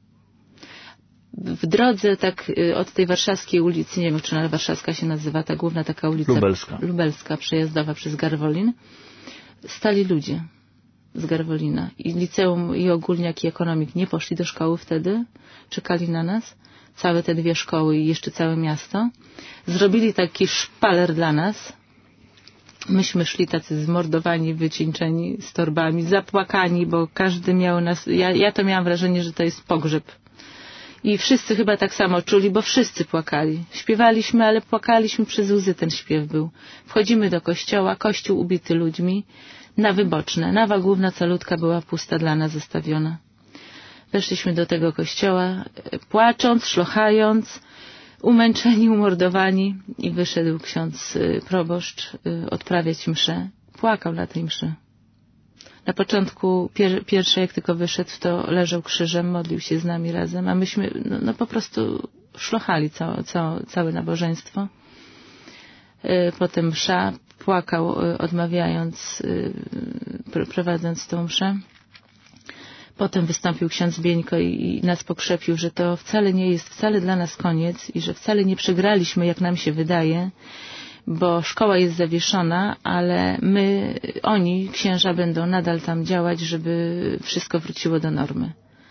W drodze, tak od tej warszawskiej ulicy, nie wiem, czy ona warszawska się nazywa, ta główna taka ulica Lubelska, Lubelska przejazdowa przez Garwolin, stali ludzie z Garwolina. I liceum, i ogólniak, i ekonomik nie poszli do szkoły wtedy. Czekali na nas. Całe te dwie szkoły i jeszcze całe miasto. Zrobili taki szpaler dla nas. Myśmy szli tacy zmordowani, wycieńczeni, z torbami, zapłakani, bo każdy miał nas... Ja, ja to miałam wrażenie, że to jest pogrzeb. I wszyscy chyba tak samo czuli, bo wszyscy płakali. Śpiewaliśmy, ale płakaliśmy przez łzy, ten śpiew był. Wchodzimy do kościoła, kościół ubity ludźmi. Na wyboczne. Nawa główna calutka była pusta dla nas zostawiona. Weszliśmy do tego kościoła, płacząc, szlochając, umęczeni, umordowani i wyszedł ksiądz proboszcz odprawiać mszę. Płakał na tej mszy. Na początku pier pierwsze, jak tylko wyszedł, to leżał krzyżem, modlił się z nami razem, a myśmy no, no po prostu szlochali całe, całe, całe nabożeństwo. Potem msza, płakał, odmawiając, prowadząc tą mszę. Potem wystąpił ksiądz Bieńko i nas pokrzepił, że to wcale nie jest wcale dla nas koniec i że wcale nie przegraliśmy, jak nam się wydaje, bo szkoła jest zawieszona, ale my, oni, księża, będą nadal tam działać, żeby wszystko wróciło do normy.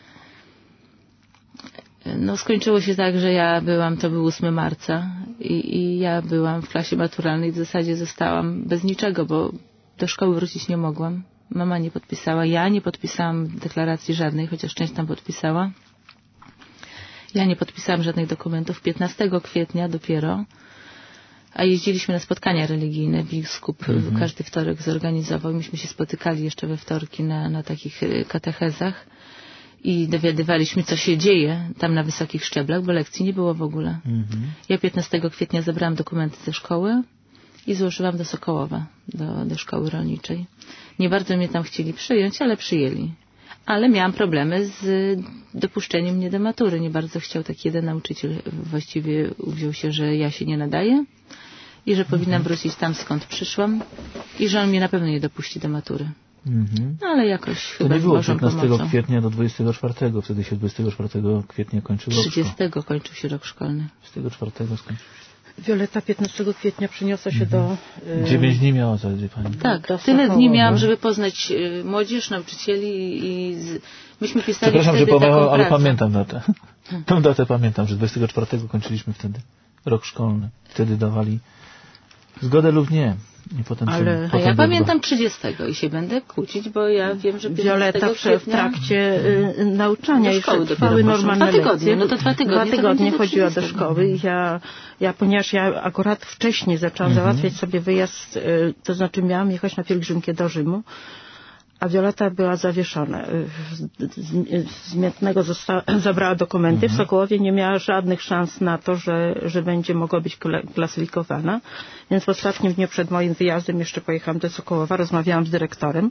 No, skończyło się tak, że ja byłam, to był ósmego marca i, i ja byłam w klasie maturalnej, w zasadzie zostałam bez niczego, bo do szkoły wrócić nie mogłam. Mama nie podpisała, ja nie podpisałam deklaracji żadnej, chociaż część tam podpisała. Ja nie podpisałam żadnych dokumentów. piętnastego kwietnia dopiero, a jeździliśmy na spotkania religijne. Biskup mhm. każdy wtorek zorganizował. Myśmy się spotykali jeszcze we wtorki na, na takich katechezach i dowiadywaliśmy, co się dzieje tam na wysokich szczeblach, bo lekcji nie było w ogóle. Mhm. Ja piętnastego kwietnia zabrałam dokumenty ze szkoły i złożyłam do Sokołowa, do, do szkoły rolniczej. Nie bardzo mnie tam chcieli przyjąć, ale przyjęli. Ale miałam problemy z dopuszczeniem mnie do matury. Nie bardzo chciał taki jeden nauczyciel. Właściwie uwziął się, że ja się nie nadaję i że powinnam wrócić tam, skąd przyszłam i że on mnie na pewno nie dopuści do matury. Mhm. No, ale jakoś to chyba nie było piętnastego pomocą. kwietnia do dwudziestego czwartego. Wtedy się dwudziestego czwartego kwietnia kończył rok szkolny. trzydziestego kończył się rok szkolny. dwudziestego czwartego skończył się. Wioleta piętnastego kwietnia przeniosła się mhm. do... Dziewięć dni miała zaledwie pani. Tak, tyle dni miałam, żeby poznać y, młodzież, nauczycieli i z, myśmy pisali Przepraszam, wtedy że powiem, taką ale pracę. pamiętam datę. Tą datę pamiętam, że dwudziestego czwartego kończyliśmy wtedy rok szkolny. Wtedy dawali zgodę lub nie. I potem ale... A ja pamiętam trzydziestego i się będę kłócić, bo ja wiem, że Wioleta w trakcie y, nauczania do szkoły jeszcze trwały normalne dwa tygodnie, lekcje. no to dwa tygodnie, Dwa tygodnie do chodziła do szkoły i ja, ja, ponieważ ja akurat wcześniej zaczęłam mhm. załatwiać sobie wyjazd, y, to znaczy miałam jechać na pielgrzymkę do Rzymu, a Wioleta była zawieszona. Z, z Miętnego zosta- zabrała dokumenty. Mhm. W Sokołowie nie miała żadnych szans na to, że, że będzie mogła być klasyfikowana. Więc w ostatnim dniu przed moim wyjazdem jeszcze pojechałam do Sokołowa, rozmawiałam z dyrektorem.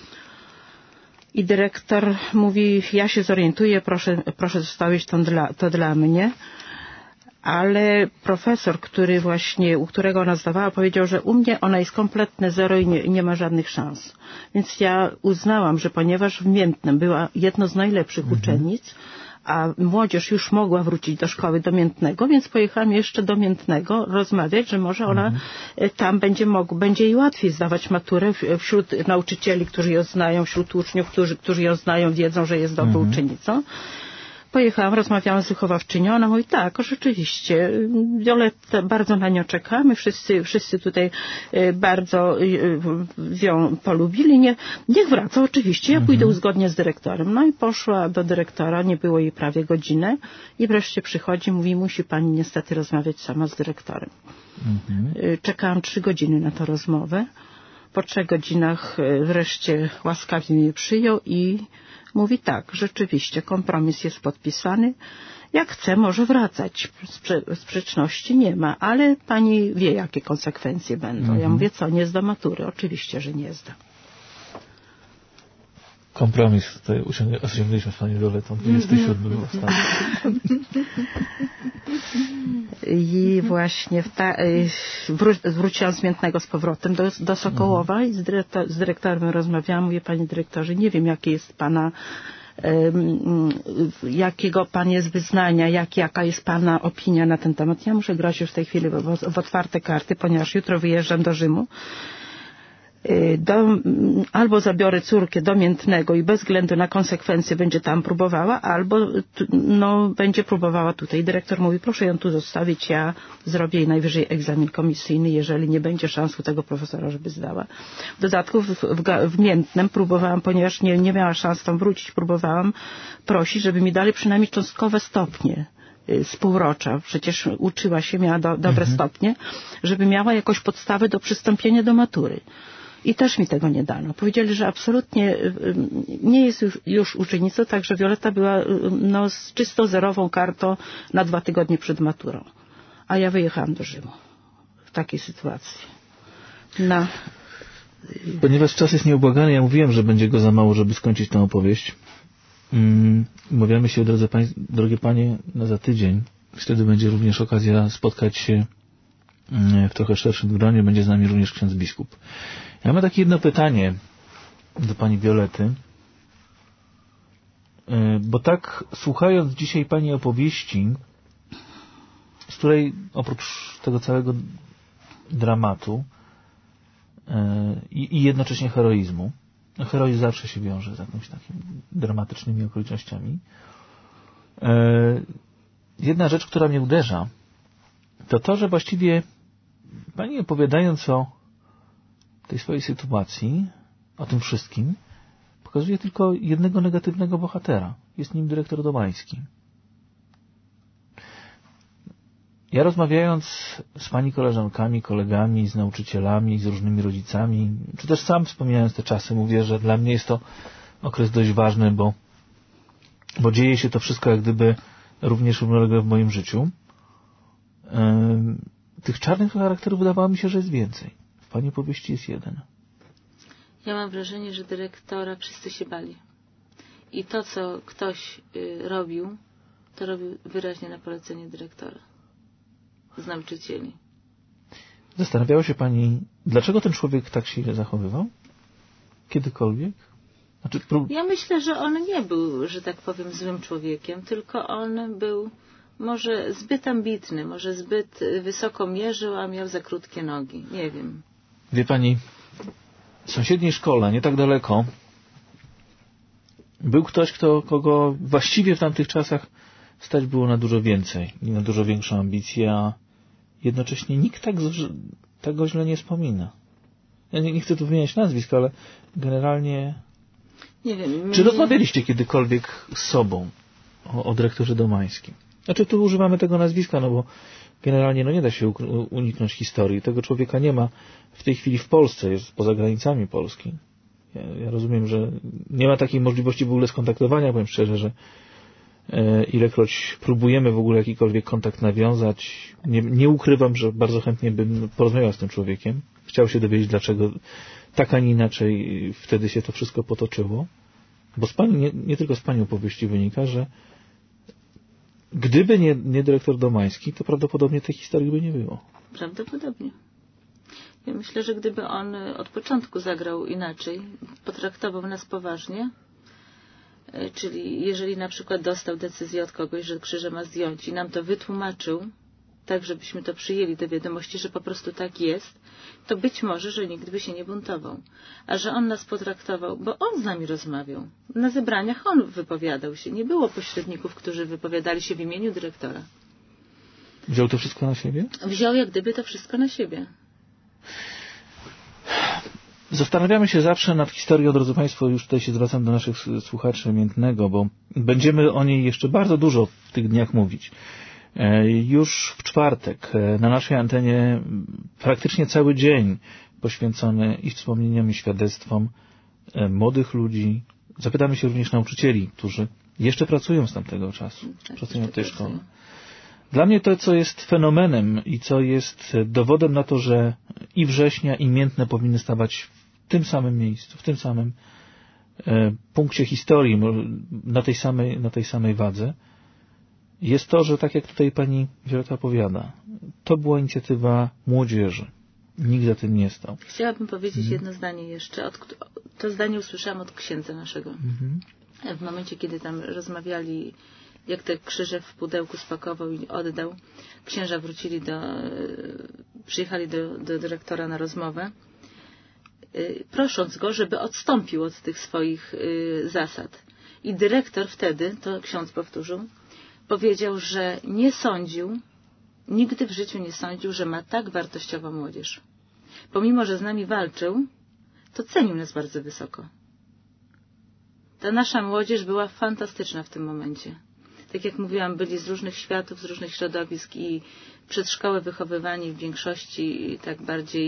I dyrektor mówi, ja się zorientuję, proszę, proszę zostawić to dla, to dla mnie. Ale profesor, który właśnie, u którego ona zdawała, powiedział, że u mnie ona jest kompletne zero i nie, nie ma żadnych szans. Więc ja uznałam, że ponieważ w Miętnem była jedną z najlepszych mhm. uczennic, a młodzież już mogła wrócić do szkoły do Miętnego, więc pojechałam jeszcze do Miętnego rozmawiać, że może ona mhm. tam będzie mogła, będzie jej łatwiej zdawać maturę wśród nauczycieli, którzy ją znają, wśród uczniów, którzy, którzy ją znają, wiedzą, że jest dobrą mhm. uczennicą. Pojechałam, rozmawiałam z wychowawczynią, ona mówi, tak, rzeczywiście, Violetta, bardzo na nią czekamy, wszyscy, wszyscy tutaj bardzo ją polubili, nie, niech wraca, oczywiście, ja pójdę mhm. uzgodnię z dyrektorem. No i poszła do dyrektora, nie było jej prawie godzinę i wreszcie przychodzi, mówi, musi pani niestety rozmawiać sama z dyrektorem. Mhm. Czekałam trzy godziny na tę rozmowę, po trzech godzinach wreszcie łaskawie mnie przyjął i mówi tak, rzeczywiście kompromis jest podpisany. Jak chce, może wracać. Sprze- sprzeczności nie ma, ale pani wie, jakie konsekwencje będą. Mhm. Ja mówię, co, nie zda matury? Oczywiście, że nie zda. Kompromis tutaj osiągnęliśmy z pani Violetą. dwudziestego siódmego powstał. I właśnie w ta, wró- wróciłam z Miętnego z powrotem do, do Sokołowa mhm. i z, dyrektor, z dyrektorem rozmawiałam. Mówię, panie dyrektorze, nie wiem, jakie jest pana, um, jakiego pan jest wyznania, jak, jaka jest pana opinia na ten temat. Ja muszę grać już w tej chwili w, w otwarte karty, ponieważ jutro wyjeżdżam do Rzymu. Do, albo zabiorę córkę do Miętnego i bez względu na konsekwencje będzie tam próbowała, albo no, będzie próbowała tutaj. Dyrektor mówi, proszę ją tu zostawić, ja zrobię jej najwyżej egzamin komisyjny, jeżeli nie będzie szans u tego profesora, żeby zdała. W dodatku w, w, w Miętnem próbowałam, ponieważ nie, nie miała szans tam wrócić, próbowałam prosić, żeby mi dali przynajmniej cząstkowe stopnie z półrocza. Przecież uczyła się, miała do, dobre mhm. stopnie, żeby miała jakąś podstawę do przystąpienia do matury. I też mi tego nie dano. Powiedzieli, że absolutnie nie jest już, już uczennicą, także Violetta była no, z czysto zerową kartą na dwa tygodnie przed maturą. A ja wyjechałam do Rzymu w takiej sytuacji. No. Ponieważ czas jest nieubłagany, ja mówiłem, że będzie go za mało, żeby skończyć tę opowieść. Um, umawiamy się, drodzy pań, drogie panie, na za tydzień. Wtedy będzie również okazja spotkać się w trochę szerszym gronie. Będzie z nami również ksiądz biskup. Ja mam takie jedno pytanie do pani Violety, bo tak słuchając dzisiaj pani opowieści, z której oprócz tego całego dramatu i, i jednocześnie heroizmu, no heroizm zawsze się wiąże z jakimiś takimi dramatycznymi okolicznościami, jedna rzecz, która mnie uderza, to to, że właściwie pani opowiadając o tej swojej sytuacji, o tym wszystkim, pokazuje tylko jednego negatywnego bohatera. Jest nim dyrektor Domański. Ja rozmawiając z pani koleżankami, kolegami, z nauczycielami, z różnymi rodzicami, czy też sam wspominając te czasy, mówię, że dla mnie jest to okres dość ważny, bo, bo dzieje się to wszystko jak gdyby również równolegle w moim życiu. Ym, tych czarnych charakterów wydawało mi się, że jest więcej. W pani opowieści jest jeden. Ja mam wrażenie, że dyrektora wszyscy się bali. I to, co ktoś y, robił, to robił wyraźnie na polecenie dyrektora. Z nauczycieli. Zastanawiała się pani, dlaczego ten człowiek tak się zachowywał? Kiedykolwiek? Znaczy, prób... Ja myślę, że on nie był, że tak powiem, złym człowiekiem, tylko on był Może zbyt ambitny, może zbyt wysoko mierzył, a miał za krótkie nogi. Nie wiem. Wie pani, w sąsiedniej szkole, nie tak daleko, był ktoś, kto, kogo właściwie w tamtych czasach stać było na dużo więcej i na dużo większą ambicję, a jednocześnie nikt tak, tak go źle nie wspomina. Ja nie, nie chcę tu wymieniać nazwisk, ale generalnie... Nie wiem. Czy rozmawialiście kiedykolwiek z sobą o, o dyrektorze Domańskim? Znaczy tu używamy tego nazwiska, no bo generalnie no nie da się uniknąć historii. Tego człowieka nie ma w tej chwili w Polsce, jest poza granicami Polski. Ja, ja rozumiem, że nie ma takiej możliwości w ogóle skontaktowania, powiem szczerze, że e, ilekroć próbujemy w ogóle jakikolwiek kontakt nawiązać, nie, nie ukrywam, że bardzo chętnie bym porozmawiał z tym człowiekiem. Chciał się dowiedzieć, dlaczego tak, a nie inaczej wtedy się to wszystko potoczyło. Bo z pani, nie, nie tylko z pani opowieści wynika, że gdyby nie, nie dyrektor Domański, to prawdopodobnie tej historii by nie było. Prawdopodobnie. Ja myślę, że gdyby on od początku zagrał inaczej, potraktował nas poważnie, czyli jeżeli na przykład dostał decyzję od kogoś, że krzyże ma zdjąć i nam to wytłumaczył, tak żebyśmy to przyjęli do wiadomości, że po prostu tak jest, to być może, że nikt by się nie buntował. A że on nas potraktował, bo on z nami rozmawiał. Na zebraniach on wypowiadał się. Nie było pośredników, którzy wypowiadali się w imieniu dyrektora. Wziął to wszystko na siebie? Wziął jak gdyby to wszystko na siebie. Zastanawiamy się zawsze nad historią, drodzy Państwo, już tutaj się zwracam do naszych słuchaczy Miętnego, bo będziemy o niej jeszcze bardzo dużo w tych dniach mówić. Już w czwartek na naszej antenie praktycznie cały dzień poświęcony i wspomnieniom, i świadectwom młodych ludzi. Zapytamy się również nauczycieli, którzy jeszcze pracują z tamtego czasu, tak, pracują w tej szkole. Dla mnie to, co jest fenomenem i co jest dowodem na to, że i Września, i Miętne powinny stawać w tym samym miejscu, w tym samym e, punkcie historii, na tej samej, na tej samej wadze, jest to, że tak jak tutaj pani Wioleta opowiada, to była inicjatywa młodzieży. Nikt za tym nie stał. Chciałabym powiedzieć mhm. jedno zdanie jeszcze. Od, to zdanie usłyszałam od księdza naszego. Mhm. W momencie, kiedy tam rozmawiali, jak te krzyże w pudełku spakował i oddał, księża wrócili do, przyjechali do, do dyrektora na rozmowę, prosząc go, żeby odstąpił od tych swoich zasad. I dyrektor wtedy, to ksiądz powtórzył, powiedział, że nie sądził, nigdy w życiu nie sądził, że ma tak wartościową młodzież. Pomimo, że z nami walczył, to cenił nas bardzo wysoko. Ta nasza młodzież była fantastyczna w tym momencie. Tak jak mówiłam, byli z różnych światów, z różnych środowisk i przedszkołę wychowywani w większości tak bardziej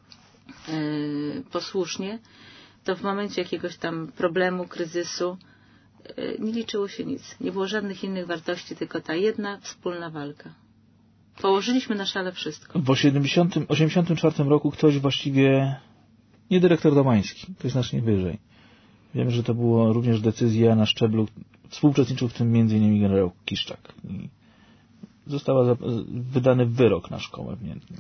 yy, posłusznie, to w momencie jakiegoś tam problemu, kryzysu yy, nie liczyło się nic. Nie było żadnych innych wartości, tylko ta jedna wspólna walka. Położyliśmy na szale wszystko. W osiemdziesiątym czwartym roku ktoś właściwie, nie dyrektor Domański, to jest znacznie wyżej. Wiem, że to była również decyzja na szczeblu, współuczestniczył w tym między innymi generał Kiszczak. I został wydany wyrok na szkołę w Miętnym.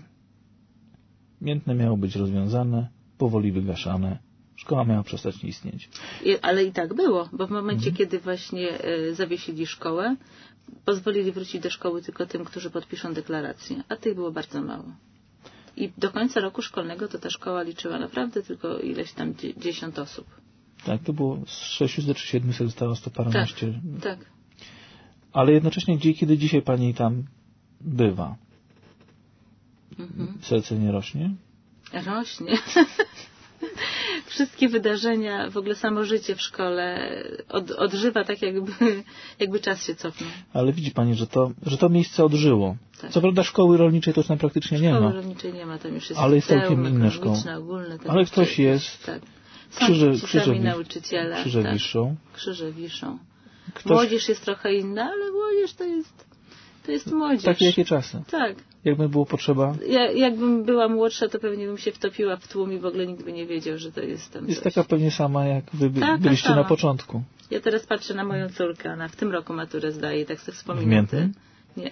Miętne miało być rozwiązane, powoli wygaszane. Szkoła miała przestać istnieć. I, ale i tak było, bo w momencie, mhm. kiedy właśnie y, zawiesili szkołę, pozwolili wrócić do szkoły tylko tym, którzy podpiszą deklarację, a tych było bardzo mało. I do końca roku szkolnego to ta szkoła liczyła naprawdę tylko ileś tam dziesiąt osób. Tak, to było z sześciuset czy siedmiuset zostało sto paręnaście. Tak, tak. Ale jednocześnie, gdzie kiedy dzisiaj pani tam bywa? Mhm. Serce nie rośnie? Rośnie. Wszystkie wydarzenia, w ogóle samo życie w szkole od, odżywa tak, jakby, jakby czas się cofnął. Ale widzi pani, że to, że to miejsce odżyło. Tak. Co prawda szkoły rolniczej to już tam praktycznie nie ma. Szkoły rolniczej nie ma, tam już jest ale jest liceum, całkiem inne szkoły. Ogólne, ale ktoś jest. Tak. Krzyże, Są krzyże, nauczyciele. krzyże tak. wiszą. Krzyże wiszą. Ktoś... Młodzież jest trochę inna, ale młodzież to jest, to jest młodzież. Takie jakie czasy. Tak. Jakby było potrzeba. Ja, jakbym była młodsza, to pewnie bym się wtopiła w tłum i w ogóle nikt by nie wiedział, że to jest tam Jest coś. taka pewnie sama, jak wy by, Taka byliście sama. na początku. Ja teraz patrzę na moją córkę, ona w tym roku maturę zdaje, tak sobie wspominam. W Miętnym? Nie.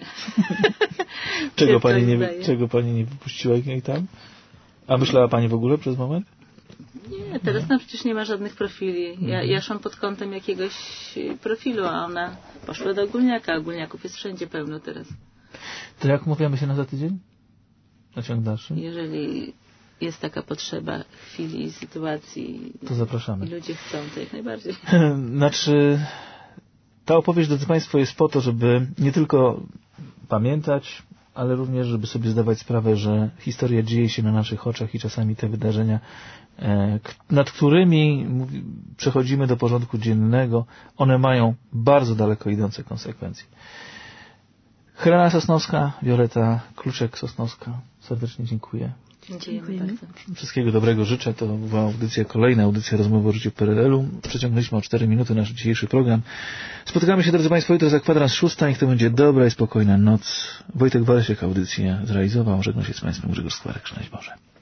czego, pani nie, czego pani nie wypuściła jej tam? A myślała pani w ogóle przez moment? Nie, teraz no przecież nie ma żadnych profili. Ja, ja szłam pod kątem jakiegoś profilu, a ona poszła do ogólniaka. Ogólniaków jest wszędzie pełno teraz. To jak mówimy się na za tydzień? Na ciąg dalszy? Jeżeli jest taka potrzeba chwili i sytuacji, to zapraszamy. I ludzie chcą, to jak najbardziej. Znaczy, ta opowieść, drodzy Państwo, jest po to, żeby nie tylko pamiętać, ale również, żeby sobie zdawać sprawę, że historia dzieje się na naszych oczach i czasami te wydarzenia, nad którymi przechodzimy do porządku dziennego, one mają bardzo daleko idące konsekwencje. Helena Sosnowska, Wioleta Kluczek-Sosnowska, serdecznie dziękuję. Dziękujemy bardzo. Wszystkiego dobrego życzę. To była audycja, kolejna audycja Rozmowy o życiu w P R L u. Przeciągnęliśmy o cztery minuty nasz dzisiejszy program. Spotykamy się, drodzy Państwo, jutro za kwadrans szósta. Niech to będzie dobra i spokojna noc. Wojtek Walesiek audycję zrealizował. Żegnam się z Państwem, Grzegorz Skwarek. Szczęść Boże.